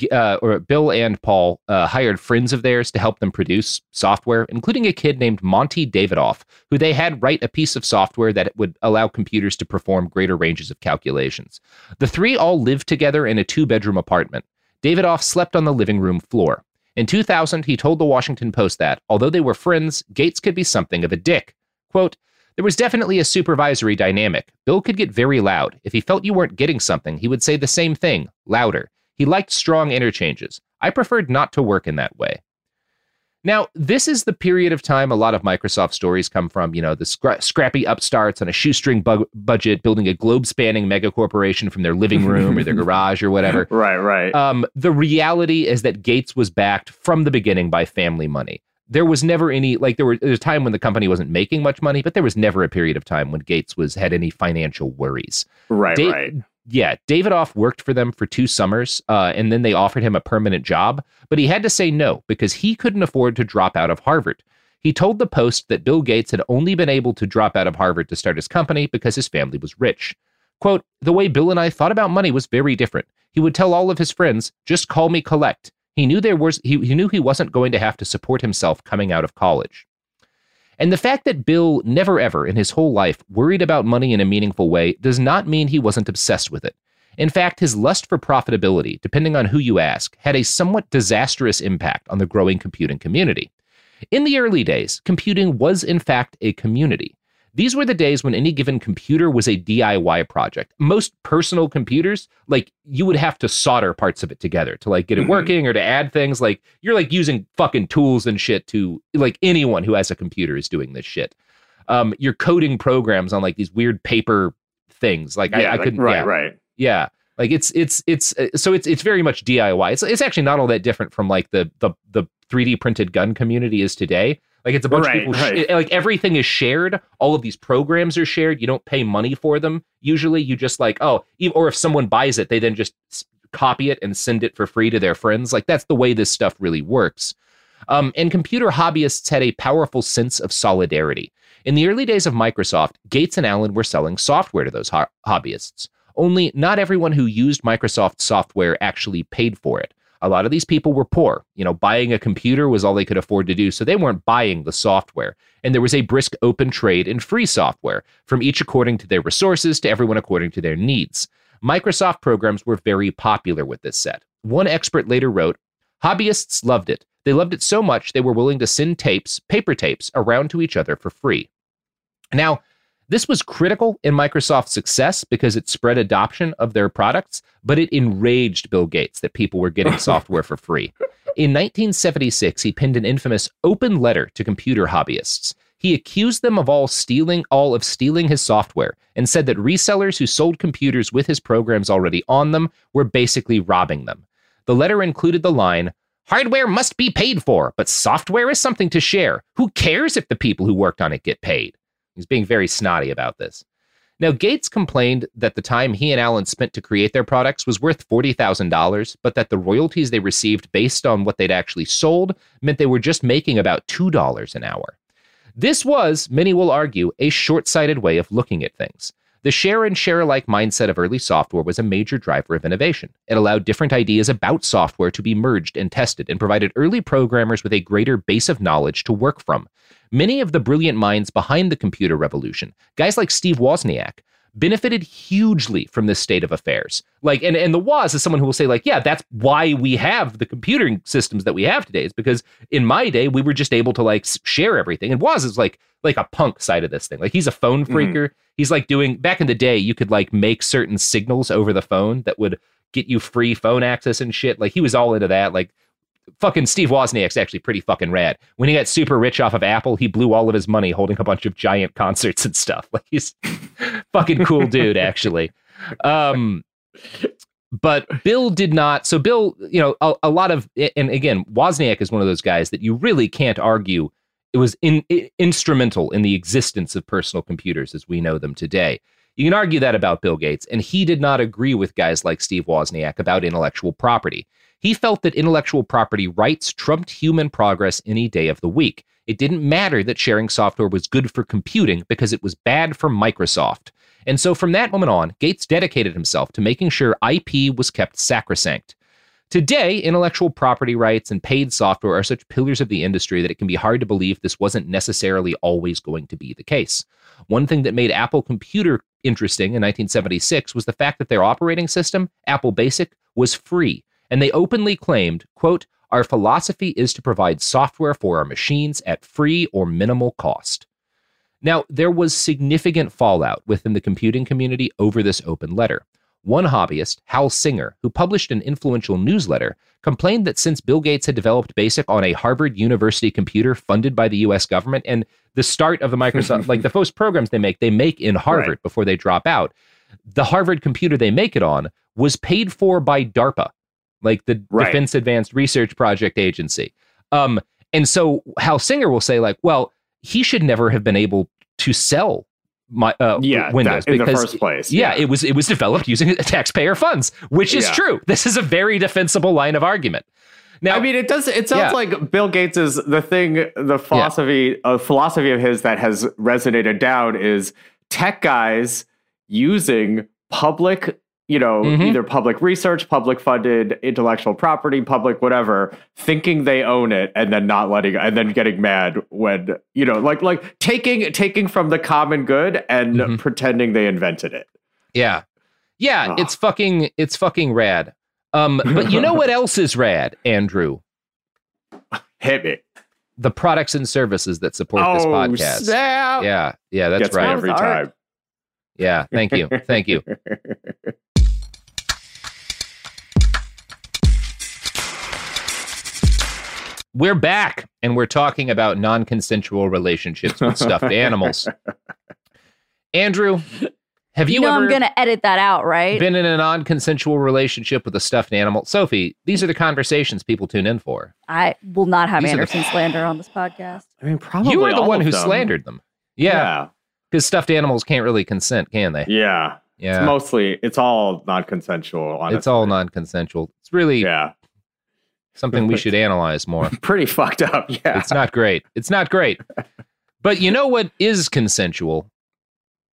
and Paul hired friends of theirs to help them produce software, including a kid named Monty Davidoff, who they had write a piece of software that would allow computers to perform greater ranges of calculations. The three all lived together in a 2-bedroom apartment. Davidoff slept on the living room floor. In 2000, he told the Washington Post that, although they were friends, Gates could be something of a dick. Quote, "There was definitely a supervisory dynamic. Bill could get very loud. If he felt you weren't getting something, he would say the same thing, louder. He liked strong interchanges. I preferred not to work in that way." Now, this is the period of time a lot of Microsoft stories come from, the scrappy upstarts on a shoestring budget building a globe-spanning megacorporation from their living room or their garage or whatever. Right. The reality is that Gates was backed from the beginning by family money. There was never any, there was a time when the company wasn't making much money, but there was never a period of time when Gates had any financial worries. Right. Yeah, Davidoff worked for them for 2 summers, and then they offered him a permanent job, but he had to say no because he couldn't afford to drop out of Harvard. He told the Post that Bill Gates had only been able to drop out of Harvard to start his company because his family was rich. Quote, "The way Bill and I thought about money was very different. He would tell all of his friends, just call me collect. He knew he knew he wasn't going to have to support himself coming out of college." And the fact that Bill never ever in his whole life worried about money in a meaningful way does not mean he wasn't obsessed with it. In fact, his lust for profitability, depending on who you ask, had a somewhat disastrous impact on the growing computing community. In the early days, computing was in fact a community. These were the days when any given computer was a DIY project. Most personal computers, you would have to solder parts of it together to get it working or to add things. You're using fucking tools and shit to anyone who has a computer is doing this shit. You're coding programs on these weird paper things. I couldn't. Right. Yeah. So it's very much DIY. It's actually not all that different from the 3D printed gun community is today. It's a bunch of people, everything is shared. All of these programs are shared. You don't pay money for them. Usually you just or if someone buys it, they then just copy it and send it for free to their friends. That's the way this stuff really works. And computer hobbyists had a powerful sense of solidarity. In the early days of Microsoft, Gates and Allen were selling software to those hobbyists. Only not everyone who used Microsoft software actually paid for it. A lot of these people were poor. Buying a computer was all they could afford to do, so they weren't buying the software. And there was a brisk open trade in free software, from each according to their resources to everyone according to their needs. Microsoft programs were very popular with this set. One expert later wrote, "Hobbyists loved it. They loved it so much they were willing to send paper tapes, around to each other for free." Now, this was critical in Microsoft's success because it spread adoption of their products, but it enraged Bill Gates that people were getting software for free. In 1976, he penned an infamous open letter to computer hobbyists. He accused them of all of stealing his software and said that resellers who sold computers with his programs already on them were basically robbing them. The letter included the line, "Hardware must be paid for, but software is something to share. Who cares if the people who worked on it get paid?" He's being very snotty about this. Now, Gates complained that the time he and Allen spent to create their products was worth $40,000, but that the royalties they received based on what they'd actually sold meant they were just making about $2 an hour. This was, many will argue, a short-sighted way of looking at things. The share and share-alike mindset of early software was a major driver of innovation. It allowed different ideas about software to be merged and tested and provided early programmers with a greater base of knowledge to work from. Many of the brilliant minds behind the computer revolution, guys like Steve Wozniak, benefited hugely from this state of affairs. And the Woz is someone who will say, yeah, that's why we have the computing systems that we have today. It's because in my day, we were just able to share everything. And Woz is like a punk side of this thing. He's a phone phreaker. He's doing, back in the day, you could make certain signals over the phone that would get you free phone access and shit. He was all into that. Fucking Steve Wozniak's actually pretty fucking rad. When he got super rich off of Apple, he blew all of his money holding a bunch of giant concerts and stuff. He's fucking cool dude, actually. But Bill did not. So Bill, a lot of, and again, Wozniak is one of those guys that you really can't argue it was instrumental in the existence of personal computers as we know them today. You can argue that about Bill Gates, and he did not agree with guys like Steve Wozniak about intellectual property. He felt that intellectual property rights trumped human progress any day of the week. It didn't matter that sharing software was good for computing because it was bad for Microsoft. And so from that moment on, Gates dedicated himself to making sure IP was kept sacrosanct. Today, intellectual property rights and paid software are such pillars of the industry that it can be hard to believe this wasn't necessarily always going to be the case. One thing that made Apple Computer interesting in 1976 was the fact that their operating system, Apple Basic, was free. And they openly claimed, quote, "Our philosophy is to provide software for our machines at free or minimal cost." Now, there was significant fallout within the computing community over this open letter. One hobbyist, Hal Singer, who published an influential newsletter, complained that since Bill Gates had developed BASIC on a Harvard University computer funded by the U.S. government, and the start of the Microsoft, the first programs they make in Harvard before they drop out, the Harvard computer they make it on was paid for by DARPA, the Defense Advanced Research Project Agency. And so Hal Singer will say, well, he should never have been able to sell Windows in the first place. Yeah, it was developed using taxpayer funds, which is true. This is a very defensible line of argument. Now, I mean, it sounds like Bill Gates is the philosophy of his that has resonated down is tech guys using public, either public research, public funded intellectual property, public whatever, thinking they own it and then not letting, and then getting mad when, taking from the common good and pretending they invented it. Yeah. Yeah. It's fucking rad. But you know what else is rad, Andrew? Hit me. The products and services that support this podcast. Snap. Yeah, that's Gets right. Me every time. Yeah, thank you. We're back, and we're talking about non-consensual relationships with stuffed animals. Andrew, have you ever... I'm going to edit that out, right? ...been in a non-consensual relationship with a stuffed animal? Sophie, these are the conversations people tune in for. I will not have Anderson slander on this podcast. I mean, probably you were the one who slandered them. Yeah. Because stuffed animals can't really consent, can they? Yeah. It's all non-consensual, honestly. It's all non-consensual. It's really... Yeah. Something we should analyze more. Pretty fucked up, yeah. It's not great. But you know what is consensual?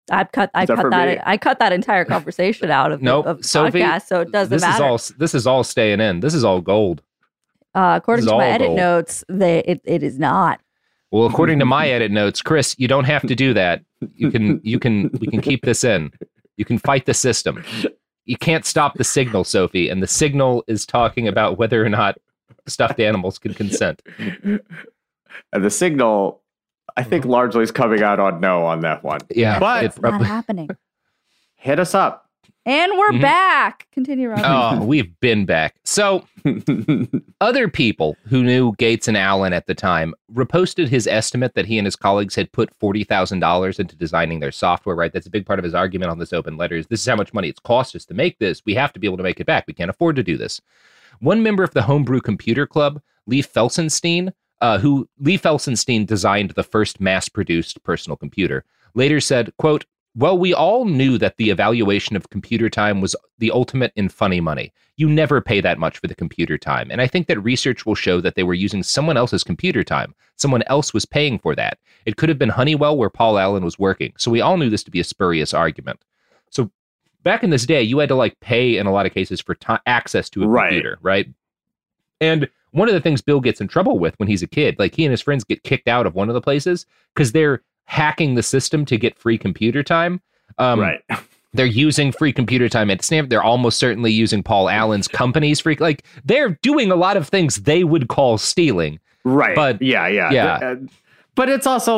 I cut that entire conversation out of the podcast, so it doesn't matter. This is all staying in. This is all gold. According to my edit notes, it is not. Well, according to my edit notes, Chris, you don't have to do that. We can keep this in. You can fight the system. You can't stop the signal, Sophie, and the signal is talking about whether or not stuffed animals can consent. And the signal, I think, largely is coming out on no on that one. Yeah, but it's not happening. Hit us up. And we're back. Continue, Robin. Oh, we've been back. So, other people who knew Gates and Allen at the time reposted his estimate that he and his colleagues had put $40,000 into designing their software, right? That's a big part of his argument on this open letter. This is how much money it's cost us to make this. We have to be able to make it back. We can't afford to do this. One member of the Homebrew Computer Club, Lee Felsenstein, Lee Felsenstein designed the first mass-produced personal computer, later said, quote, "Well, we all knew that the evaluation of computer time was the ultimate in funny money. You never pay that much for the computer time. And I think that research will show that they were using someone else's computer time. Someone else was paying for that. It could have been Honeywell where Paul Allen was working. So we all knew this to be a spurious argument." So back in this day, you had to pay in a lot of cases for access to a computer, right? And one of the things Bill gets in trouble with when he's a kid, he and his friends get kicked out of one of the places because they're hacking the system to get free computer time. Right. They're using free computer time at Stanford. They're almost certainly using Paul Allen's company's free. They're doing a lot of things they would call stealing. Right. But yeah. But it's also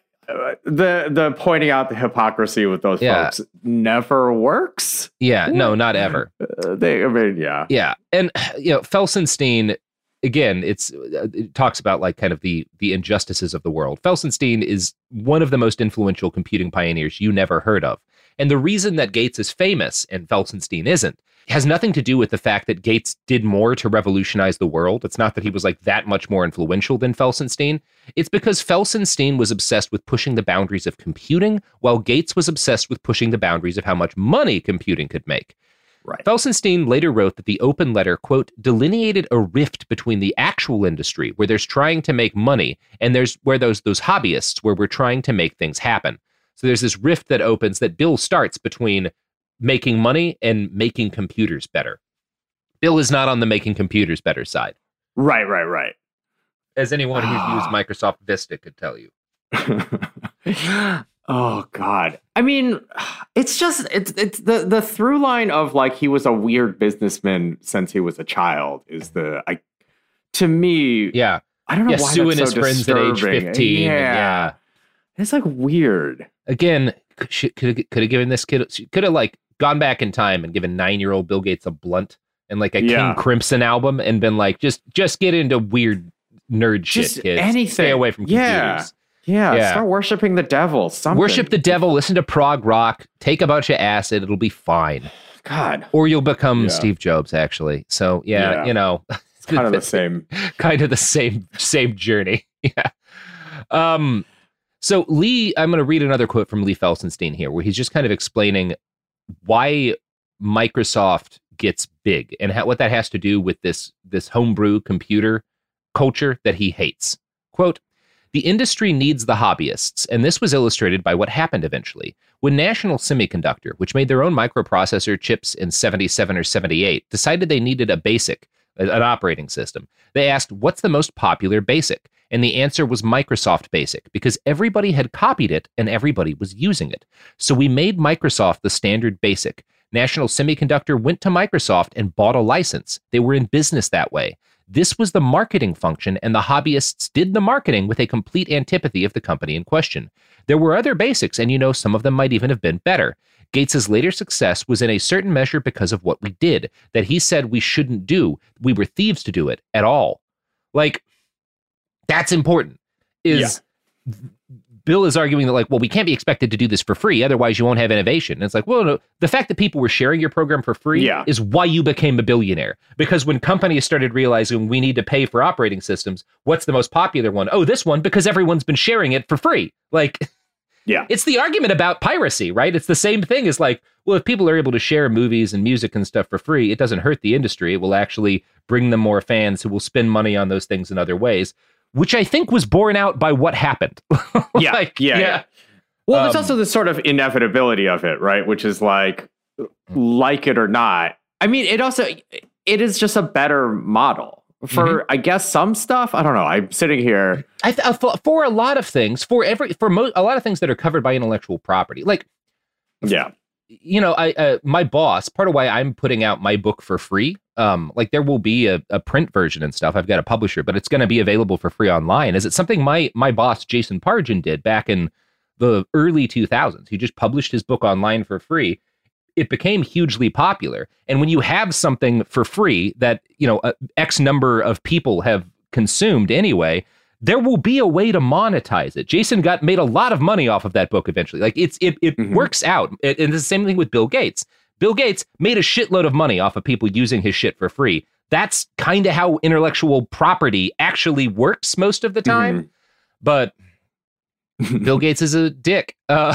the pointing out the hypocrisy with those folks never works. Yeah. No, not ever. Yeah. And Felsenstein, again, it talks about kind of the injustices of the world. Felsenstein is one of the most influential computing pioneers you never heard of. And the reason that Gates is famous and Felsenstein isn't has nothing to do with the fact that Gates did more to revolutionize the world. It's not that he was that much more influential than Felsenstein. It's because Felsenstein was obsessed with pushing the boundaries of computing, while Gates was obsessed with pushing the boundaries of how much money computing could make. Right. Felsenstein later wrote that the open letter, quote, delineated a rift between the actual industry where there's trying to make money and there's where those hobbyists where we're trying to make things happen. So there's this rift that opens that Bill starts between making money and making computers better. Bill is not on the making computers better side. Right. As anyone who's used Microsoft Vista could tell you. Oh God. I mean, it's the through line of he was a weird businessman since he was a child is to me. Yeah. I don't know why suing that's his friends disturbing. at age 15. Yeah. It's weird. Again, could have given this kid, could have gone back in time and given 9-year-old Bill Gates a blunt and a King Crimson album and been just get into weird nerd shit, kids. Anything. Stay away from computers. Yeah, start worshiping the devil. Something. Worship the devil, listen to prog rock, take a bunch of acid, it'll be fine. God. Or you'll become Steve Jobs, actually. So, it's kind of the same. Kind of the same journey. Yeah. So Lee, I'm going to read another quote from Lee Felsenstein here, where he's just kind of explaining why Microsoft gets big and what that has to do with this homebrew computer culture that he hates. Quote, "The industry needs the hobbyists, and this was illustrated by what happened eventually. When National Semiconductor, which made their own microprocessor chips in 77 or 78, decided they needed an operating system, they asked, what's the most popular BASIC? And the answer was Microsoft BASIC, because everybody had copied it and everybody was using it. So we made Microsoft the standard BASIC. National Semiconductor went to Microsoft and bought a license. They were in business that way. This was the marketing function, and the hobbyists did the marketing with a complete antipathy of the company in question. There were other BASICs, and some of them might even have been better. Gates's later success was in a certain measure because of what we did, that he said we shouldn't do. We were thieves to do it at all." That's important. Bill is arguing that we can't be expected to do this for free, otherwise you won't have innovation. And it's no, the fact that people were sharing your program for free is why you became a billionaire. Because when companies started realizing we need to pay for operating systems, what's the most popular one? Oh, this one, because everyone's been sharing it for free. It's the argument about piracy, right? It's the same thing as if people are able to share movies and music and stuff for free, it doesn't hurt the industry. It will actually bring them more fans who will spend money on those things in other ways, which I think was borne out by what happened. Well, there's also this sort of inevitability of it, right? Which is like it or not. I mean, it is just a better model for, I guess, some stuff. I don't know. I'm sitting here. For a lot of things, a lot of things that are covered by intellectual property, like, yeah, you know, my boss, part of why I'm putting out my book for free, like there will be a print version and stuff. I've got a publisher, but it's going to be available for free online. Is it something my boss, Jason Pargin, did back in the early 2000s? He just published his book online for free. It became hugely popular. And when you have something for free that, you know, X number of people have consumed anyway, there will be a way to monetize it. Jason made a lot of money off of that book eventually. Like it works out. And it's the same thing with Bill Gates. Bill Gates made a shitload of money off of people using his shit for free. That's kind of how intellectual property actually works most of the time. But Bill Gates is a dick.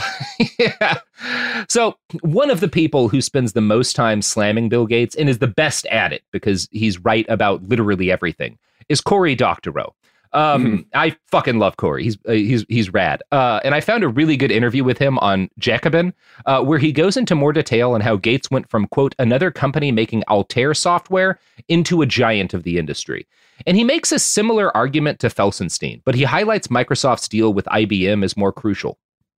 Yeah. So one of the people who spends the most time slamming Bill Gates and is the best at it because he's right about literally everything is Cory Doctorow. I fucking love Cory. He's rad. And I found a really good interview with him on Jacobin, where he goes into more detail on how Gates went from, quote, another company making Altair software into a giant of the industry. And he makes a similar argument to Felsenstein, but he highlights Microsoft's deal with IBM as more crucial.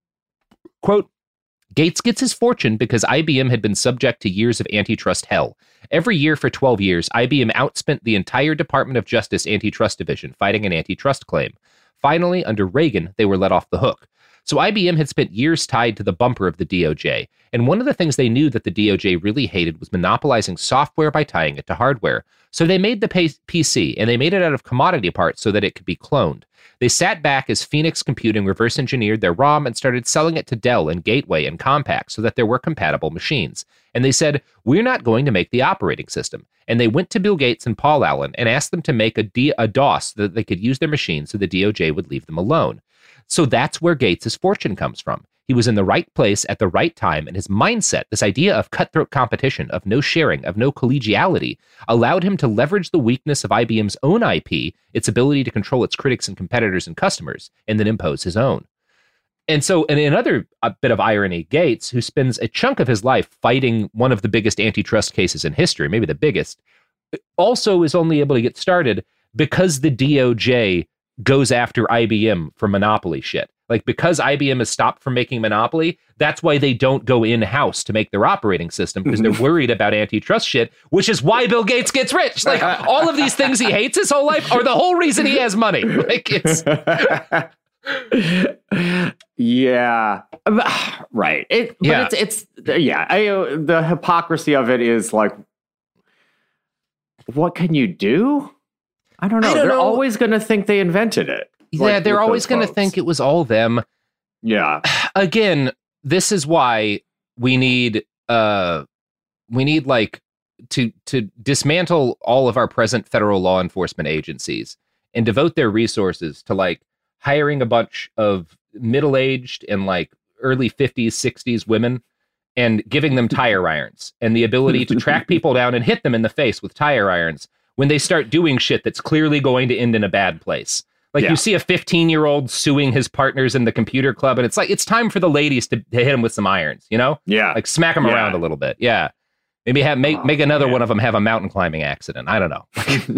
Quote, Gates gets his fortune because IBM had been subject to years of antitrust hell. Every year for 12 years, IBM outspent the entire Department of Justice antitrust division fighting an antitrust claim. Finally, under Reagan, they were let off the hook. So IBM had spent years tied to the bumper of the DOJ. And one of the things they knew that the DOJ really hated was monopolizing software by tying it to hardware. So they made the PC, and they made it out of commodity parts so that it could be cloned. They sat back as Phoenix Computing reverse engineered their ROM and started selling it to Dell and Gateway and Compaq so that there were compatible machines. And they said, we're not going to make the operating system. And they went to Bill Gates and Paul Allen and asked them to make a DOS so that they could use their machines so the DOJ would leave them alone. So that's where Gates' fortune comes from. He was in the right place at the right time, and his mindset, this idea of cutthroat competition, of no sharing, of no collegiality, allowed him to leverage the weakness of IBM's own IP, its ability to control its critics and competitors and customers, and then impose his own. And so, in another bit of irony, Gates, who spends a chunk of his life fighting one of the biggest antitrust cases in history, maybe the biggest, also is only able to get started because the DOJ goes after IBM for monopoly shit. Like, because IBM has stopped from making monopoly, that's why they don't go in-house to make their operating system, because they're worried about antitrust shit, which is why Bill Gates gets rich. Like, all of these things he hates his whole life are the whole reason he has money. Like, it's... Yeah. Right. The hypocrisy of it is like, what can you do? I don't know. They're always going to think they invented it. Yeah, they're always going to think it was all them. Yeah. Again, this is why we need like to dismantle all of our present federal law enforcement agencies and devote their resources to like hiring a bunch of middle-aged and like early 50s, 60s women and giving them tire irons and the ability to track people down and hit them in the face with tire irons when they start doing shit that's clearly going to end in a bad place. Like, you see a 15-year-old suing his partners in the computer club, and it's like, it's time for the ladies to hit him with some irons, you know? Yeah. Like, smack him around a little bit. Yeah. Maybe make another one of them have a mountain climbing accident. I don't know.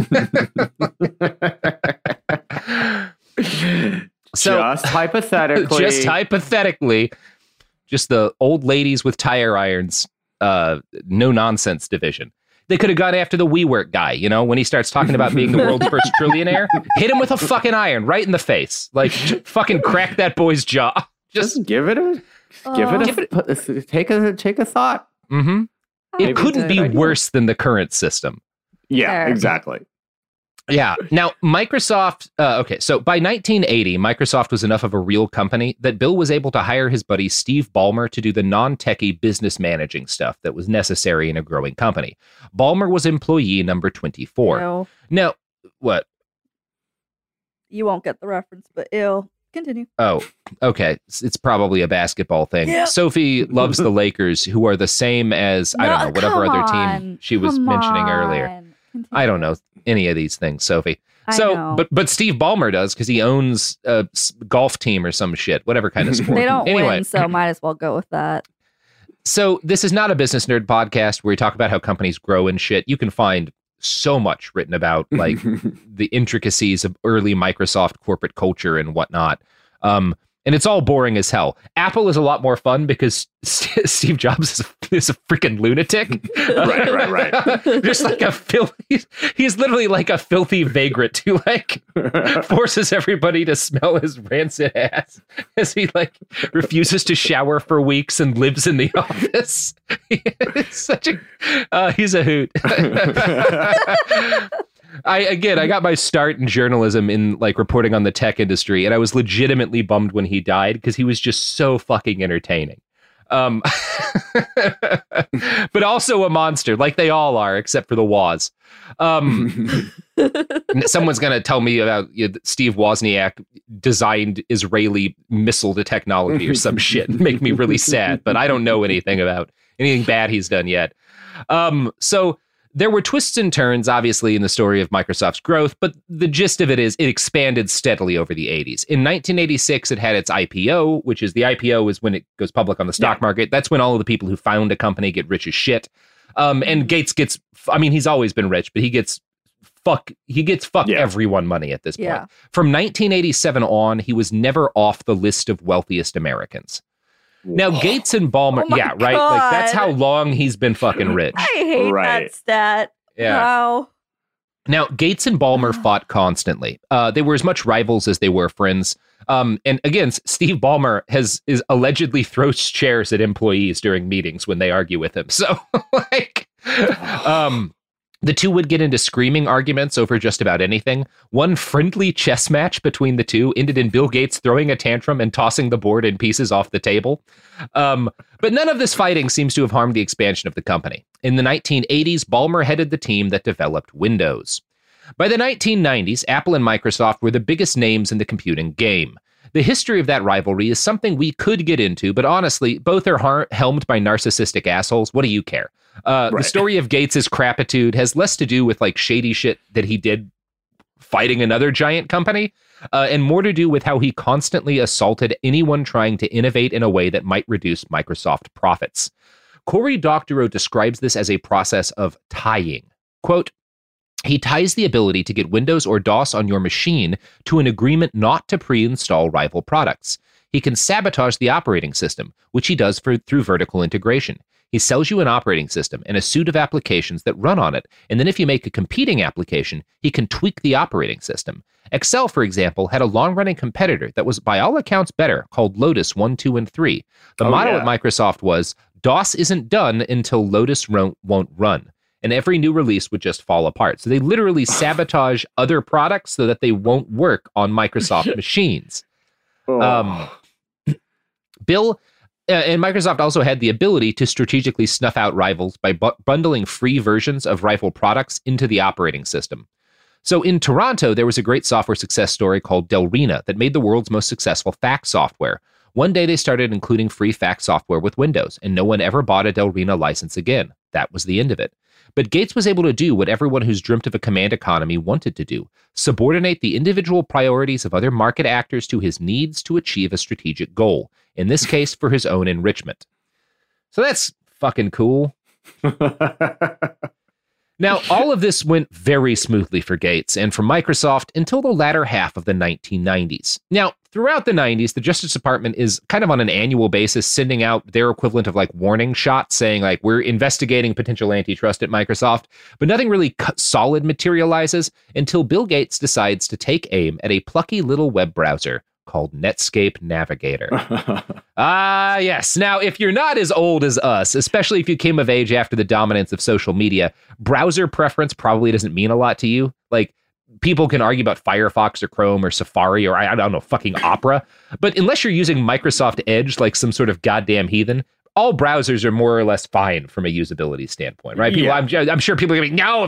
So, just hypothetically, just the old ladies with tire irons, no nonsense division. They could have gone after the WeWork guy, you know, when he starts talking about being the world's first trillionaire. Hit him with a fucking iron right in the face. Like, fucking crack that boy's jaw. Just take a thought. Mm-hmm. It couldn't be worse than the current system. Yeah, exactly. Yeah. Now, Microsoft, so by 1980, Microsoft was enough of a real company that Bill was able to hire his buddy Steve Ballmer to do the non-techie business managing stuff that was necessary in a growing company. Ballmer was employee number 24. Ew. Now, what? You won't get the reference, but ew. Continue. Oh, okay. It's probably a basketball thing. Yep. Sophie loves the Lakers, who are the same as, I don't know, whatever other team she was mentioning earlier. Continue. I don't know any of these things, Sophie. But Steve Ballmer does because he owns a golf team or some shit, whatever kind of sport. They don't win, so might as well go with that. So this is not a business nerd podcast where we talk about how companies grow and shit. You can find so much written about like the intricacies of early Microsoft corporate culture and whatnot. And it's all boring as hell. Apple is a lot more fun because Steve Jobs is a freaking lunatic. Right. Just like he's literally like a filthy vagrant who like forces everybody to smell his rancid ass as he like refuses to shower for weeks and lives in the office. He's a hoot. I got my start in journalism in like reporting on the tech industry, and I was legitimately bummed when he died because he was just so fucking entertaining. But also a monster, like they all are, except for the Woz. Someone's going to tell me about Steve Wozniak designed Israeli missile technology or some shit and make me really sad, but I don't know anything about anything bad he's done yet. So there were twists and turns, obviously, in the story of Microsoft's growth, but the gist of it is it expanded steadily over the 80s. In 1986, it had its IPO, which is the IPO is when it goes public on the stock market. That's when all of the people who found a company get rich as shit. And Gates gets, he's always been rich, but he gets everyone money at this point. Yeah. From 1987 on, he was never off the list of wealthiest Americans. Now, Gates and Ballmer, right? Like, that's how long he's been fucking rich. I hate that stat. Yeah. Wow. Now, Gates and Ballmer fought constantly. They were as much rivals as they were friends. And again, Steve Ballmer is allegedly throws chairs at employees during meetings when they argue with him. So, the two would get into screaming arguments over just about anything. One friendly chess match between the two ended in Bill Gates throwing a tantrum and tossing the board in pieces off the table. But none of this fighting seems to have harmed the expansion of the company. In the 1980s, Ballmer headed the team that developed Windows. By the 1990s, Apple and Microsoft were the biggest names in the computing game. The history of that rivalry is something we could get into, but honestly, both are helmed by narcissistic assholes. What do you care? The story of Gates' crapitude has less to do with like shady shit that he did fighting another giant company, and more to do with how he constantly assaulted anyone trying to innovate in a way that might reduce Microsoft profits. Cory Doctorow describes this as a process of tying. Quote, he ties the ability to get Windows or DOS on your machine to an agreement not to pre-install rival products. He can sabotage the operating system, which he does through vertical integration. He sells you an operating system and a suite of applications that run on it, and then if you make a competing application, he can tweak the operating system. Excel, for example, had a long-running competitor that was by all accounts better, called Lotus 1, 2, and 3. The model at Microsoft was, DOS isn't done until Lotus won't run, and every new release would just fall apart. So they literally sabotage other products so that they won't work on Microsoft machines. Bill and Microsoft also had the ability to strategically snuff out rivals by bundling free versions of rival products into the operating system. So in Toronto, there was a great software success story called Delrina that made the world's most successful fax software. One day they started including free fax software with Windows, and no one ever bought a Delrina license again. That was the end of it. But Gates was able to do what everyone who's dreamt of a command economy wanted to do, subordinate the individual priorities of other market actors to his needs to achieve a strategic goal, in this case for his own enrichment. So that's fucking cool. Now, all of this went very smoothly for Gates and for Microsoft until the latter half of the 1990s. Now, throughout the 90s, the Justice Department is kind of on an annual basis sending out their equivalent of like warning shots saying like, we're investigating potential antitrust at Microsoft, but nothing really solid materializes until Bill Gates decides to take aim at a plucky little web browser called Netscape Navigator. Yes. Now, if you're not as old as us, especially if you came of age after the dominance of social media, browser preference probably doesn't mean a lot to you. Like, people can argue about Firefox or Chrome or Safari or, I don't know, fucking Opera. But unless you're using Microsoft Edge like some sort of goddamn heathen, all browsers are more or less fine from a usability standpoint, right? People, yeah. I'm sure people are going to be, no,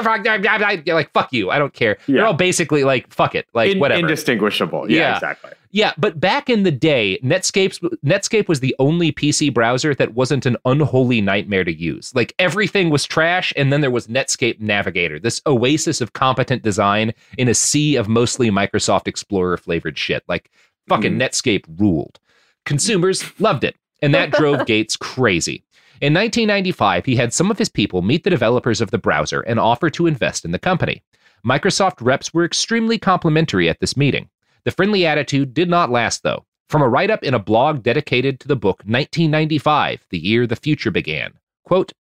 Firefox, you're like, fuck you, I don't care. Yeah. They're all basically like, fuck it, like whatever. Indistinguishable. Yeah, exactly. Yeah, but back in the day, Netscape was the only PC browser that wasn't an unholy nightmare to use. Like, everything was trash, and then there was Netscape Navigator, this oasis of competent design in a sea of mostly Microsoft Explorer-flavored shit. Like, fucking Netscape ruled. Consumers loved it, and that drove Gates crazy. In 1995, he had some of his people meet the developers of the browser and offer to invest in the company. Microsoft reps were extremely complimentary at this meeting. The friendly attitude did not last, though. From a write-up in a blog dedicated to the book 1995, the year the future began, quote,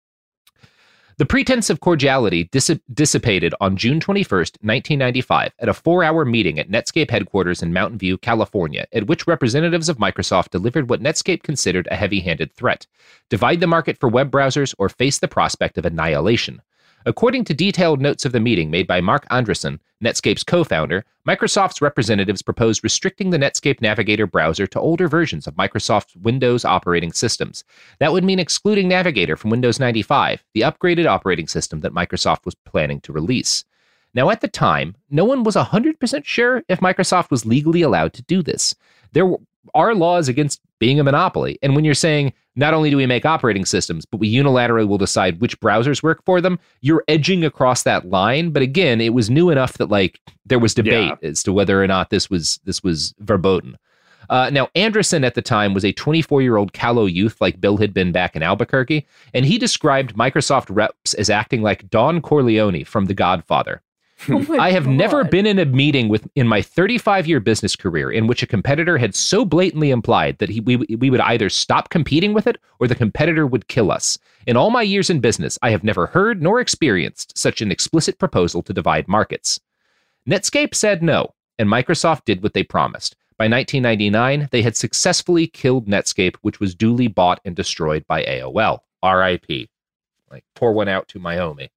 "The pretense of cordiality dissipated on June 21st, 1995, at a 4-hour meeting at Netscape headquarters in Mountain View, California, at which representatives of Microsoft delivered what Netscape considered a heavy-handed threat: divide the market for web browsers or face the prospect of annihilation. According to detailed notes of the meeting made by Mark Andreessen, Netscape's co-founder, Microsoft's representatives proposed restricting the Netscape Navigator browser to older versions of Microsoft's Windows operating systems. That would mean excluding Navigator from Windows 95, the upgraded operating system that Microsoft was planning to release. Now, at the time, no one was 100% sure if Microsoft was legally allowed to do this. There are laws against being a monopoly, and when you're saying, not only do we make operating systems, but we unilaterally will decide which browsers work for them, you're edging across that line. But again, it was new enough that like there was debate as to whether or not this was verboten. Now, Andreessen at the time was a 24-year-old callow youth like Bill had been back in Albuquerque, and he described Microsoft reps as acting like Don Corleone from The Godfather. I have never been in a meeting in my 35-year business career in which a competitor had so blatantly implied that we would either stop competing with it or the competitor would kill us. In all my years in business, I have never heard nor experienced such an explicit proposal to divide markets. Netscape said no, and Microsoft did what they promised. By 1999, they had successfully killed Netscape, which was duly bought and destroyed by AOL. R.I.P. Like, pour one out to Naomi.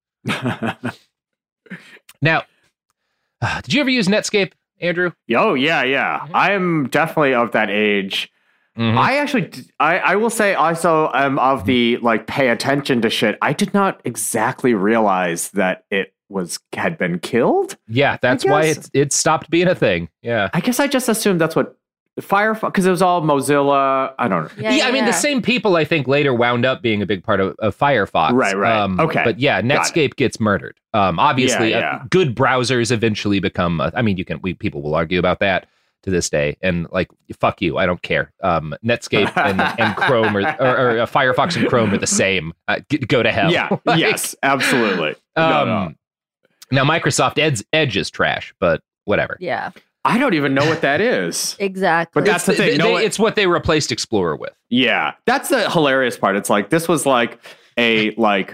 Now, did you ever use Netscape, Andrew? Oh, yeah. I'm definitely of that age. Mm-hmm. I actually, I will say also am of the, like, pay attention to shit. I did not exactly realize that it had been killed. Yeah, that's why it stopped being a thing. Yeah. I guess I just assumed that's what Firefox, because it was all Mozilla. I don't know. Yeah, I mean, the same people I think later wound up being a big part of Firefox. Right. Okay. But yeah, Netscape gets murdered. Obviously, good browsers eventually become. People will argue about that to this day, and like, fuck you, I don't care. Netscape and Chrome or Firefox and Chrome are the same. Go to hell. Yeah. Yes. Absolutely. No. Now Microsoft Edge is trash, but whatever. Yeah. I don't even know what that is. Exactly. But that's the thing. It's what they replaced Explorer with. Yeah. That's the hilarious part. It's like, this was like a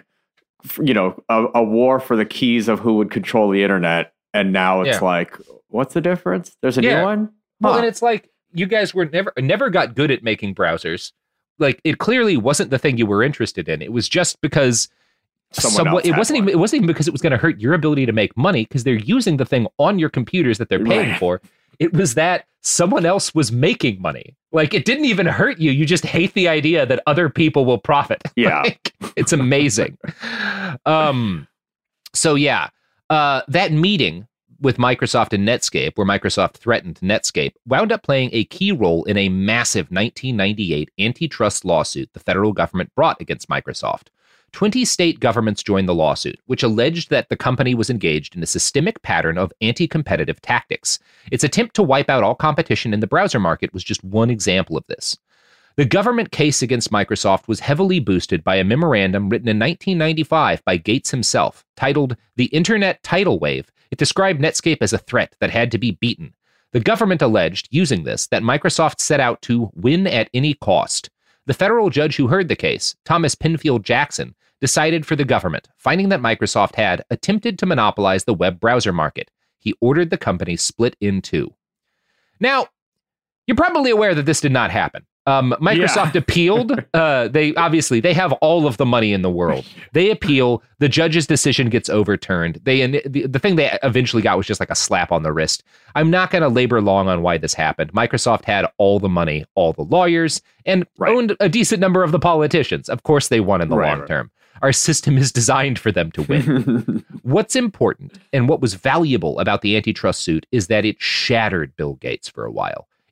war for the keys of who would control the internet. And now it's like, what's the difference? There's a new one? Well, and it's like, you guys were never got good at making browsers. Like, it clearly wasn't the thing you were interested in. It was just because it wasn't even because it was going to hurt your ability to make money, because they're using the thing on your computers that they're paying for. It was that someone else was making money. Like, it didn't even hurt you. You just hate the idea that other people will profit. Yeah. Like, it's amazing. That meeting with Microsoft and Netscape, where Microsoft threatened Netscape, wound up playing a key role in a massive 1998 antitrust lawsuit the federal government brought against Microsoft. 20 state governments joined the lawsuit, which alleged that the company was engaged in a systemic pattern of anti-competitive tactics. Its attempt to wipe out all competition in the browser market was just one example of this. The government case against Microsoft was heavily boosted by a memorandum written in 1995 by Gates himself, titled The Internet Tidal Wave. It described Netscape as a threat that had to be beaten. The government alleged, using this, that Microsoft set out to win at any cost. The federal judge who heard the case, Thomas Penfield Jackson, decided for the government, finding that Microsoft had attempted to monopolize the web browser market. He ordered the company split in two. Now, you're probably aware that this did not happen. Microsoft appealed. They have all of the money in the world. They appeal. The judge's decision gets overturned. The thing they eventually got was just like a slap on the wrist. I'm not going to labor long on why this happened. Microsoft had all the money, all the lawyers, and owned a decent number of the politicians. Of course, they won in the long term. Our system is designed for them to win. What's important and what was valuable about the antitrust suit is that it shattered Bill Gates for a while.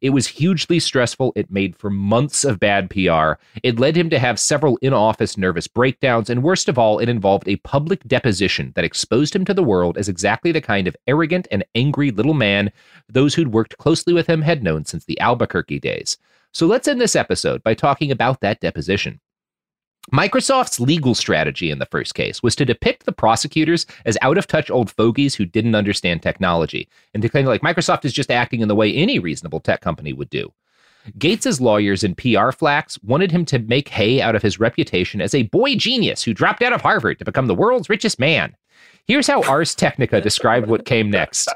It was hugely stressful. It made for months of bad PR. It led him to have several in-office nervous breakdowns, and worst of all, it involved a public deposition that exposed him to the world as exactly the kind of arrogant and angry little man those who'd worked closely with him had known since the Albuquerque days. So let's end this episode by talking about that deposition. Microsoft's legal strategy in the first case was to depict the prosecutors as out-of-touch old fogies who didn't understand technology, and to claim like Microsoft is just acting in the way any reasonable tech company would do. Gates's lawyers and PR flacks wanted him to make hay out of his reputation as a boy genius who dropped out of Harvard to become the world's richest man. Here's how Ars Technica described what came next.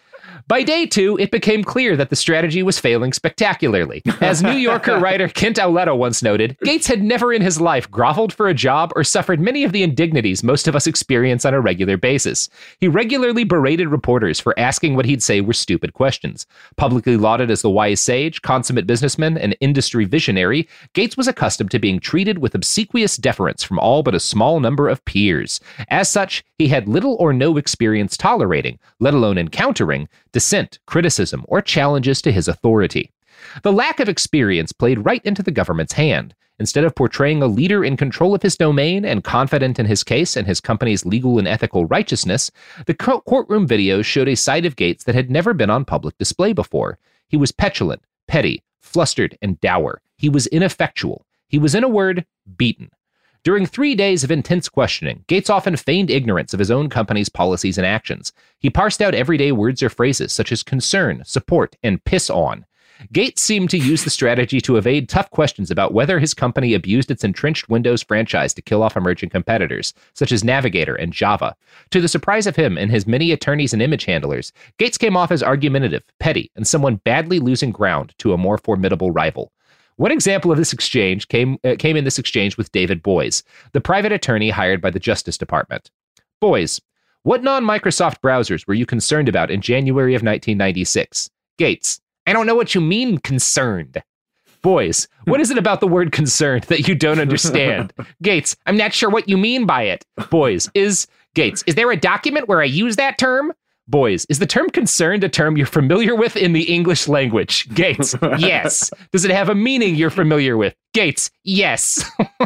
By day 2, it became clear that the strategy was failing spectacularly. As New Yorker writer Kent Auletto once noted, Gates had never in his life groveled for a job or suffered many of the indignities most of us experience on a regular basis. He regularly berated reporters for asking what he'd say were stupid questions. Publicly lauded as the wise sage, consummate businessman, and industry visionary, Gates was accustomed to being treated with obsequious deference from all but a small number of peers. As such, he had little or no experience tolerating, let alone encountering, dissent, criticism, or challenges to his authority. The lack of experience played right into the government's hand. Instead of portraying a leader in control of his domain and confident in his case and his company's legal and ethical righteousness, the courtroom videos showed a side of Gates that had never been on public display before. He was petulant, petty, flustered, and dour. He was ineffectual. He was, in a word, beaten. During 3 days of intense questioning, Gates often feigned ignorance of his own company's policies and actions. He parsed out everyday words or phrases such as concern, support, and piss on. Gates seemed to use the strategy to evade tough questions about whether his company abused its entrenched Windows franchise to kill off emerging competitors, such as Navigator and Java. To the surprise of him and his many attorneys and image handlers, Gates came off as argumentative, petty, and someone badly losing ground to a more formidable rival. One example of this exchange came in this exchange with David Boies, the private attorney hired by the Justice Department. Boies, what non-Microsoft browsers were you concerned about in January of 1996? Gates, I don't know what you mean, concerned. Boies, what is it about the word concerned that you don't understand? Gates, I'm not sure what you mean by it. Boies, is there a document where I use that term? Boies, is the term concerned a term you're familiar with in the English language? Gates, yes. Does it have a meaning you're familiar with? Gates, yes.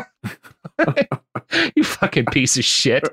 You fucking piece of shit.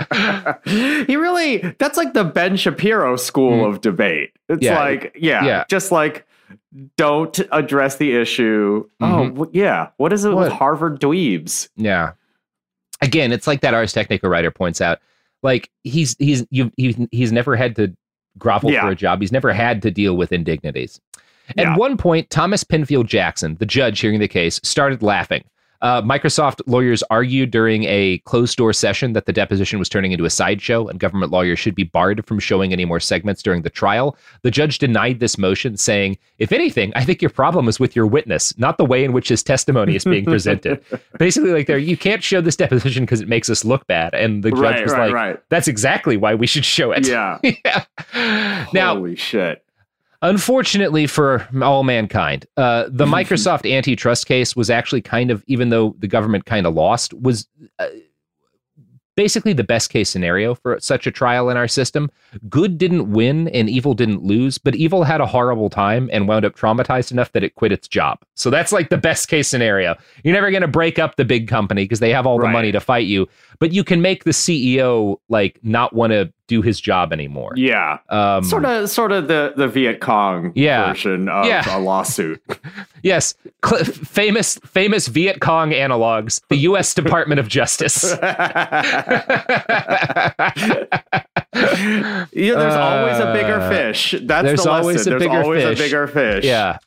That's like the Ben Shapiro school of debate. It's just like, don't address the issue. Mm-hmm. Oh, yeah. What is it with Harvard dweebs? Yeah. Again, it's like that Ars Technica writer points out. Like he's never had to grovel for a job. He's never had to deal with indignities. At one point, Thomas Penfield Jackson, the judge hearing the case, started laughing. Microsoft lawyers argued during a closed-door session that the deposition was turning into a sideshow and government lawyers should be barred from showing any more segments during the trial. The judge denied this motion, saying, if anything, I think your problem is with your witness, not the way in which his testimony is being presented. Basically, like, you can't show this deposition because it makes us look bad. And the judge was that's exactly why we should show it. Yeah. Now, holy shit. Unfortunately for all mankind, the Microsoft antitrust case was actually kind of, even though the government kind of lost, was basically the best case scenario for such a trial in our system. Good didn't win and evil didn't lose, but evil had a horrible time and wound up traumatized enough that it quit its job. So that's like the best case scenario. You're never going to break up the big company because they have all the money to fight you, but you can make the CEO like not want to do his job anymore. Yeah. Sort of the Viet Cong version of a lawsuit. Yes. Famous Viet Cong analogs, the U.S. Department of Justice. There's always a bigger fish. That's the lesson. There's always a bigger fish. Yeah.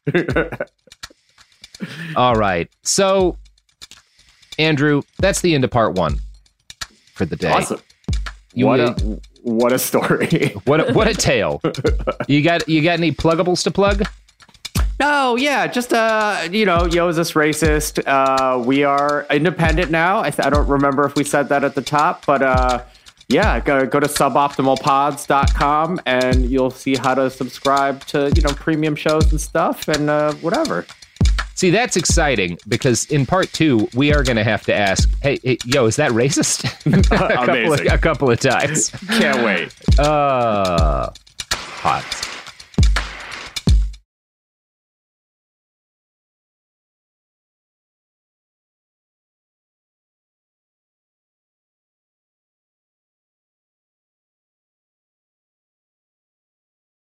All right. So, Andrew, that's the end of part 1 for the day. Awesome. What a story. What a tale. You got any pluggables to plug? No, yeah, just Yo's racist. We are independent now. I don't remember if we said that at the top, but go to suboptimalpods.com and you'll see how to subscribe to premium shows and stuff and whatever. See, that's exciting because in part 2, we are going to have to ask, hey, Yo, is that racist? a couple of times. Can't wait. Pods.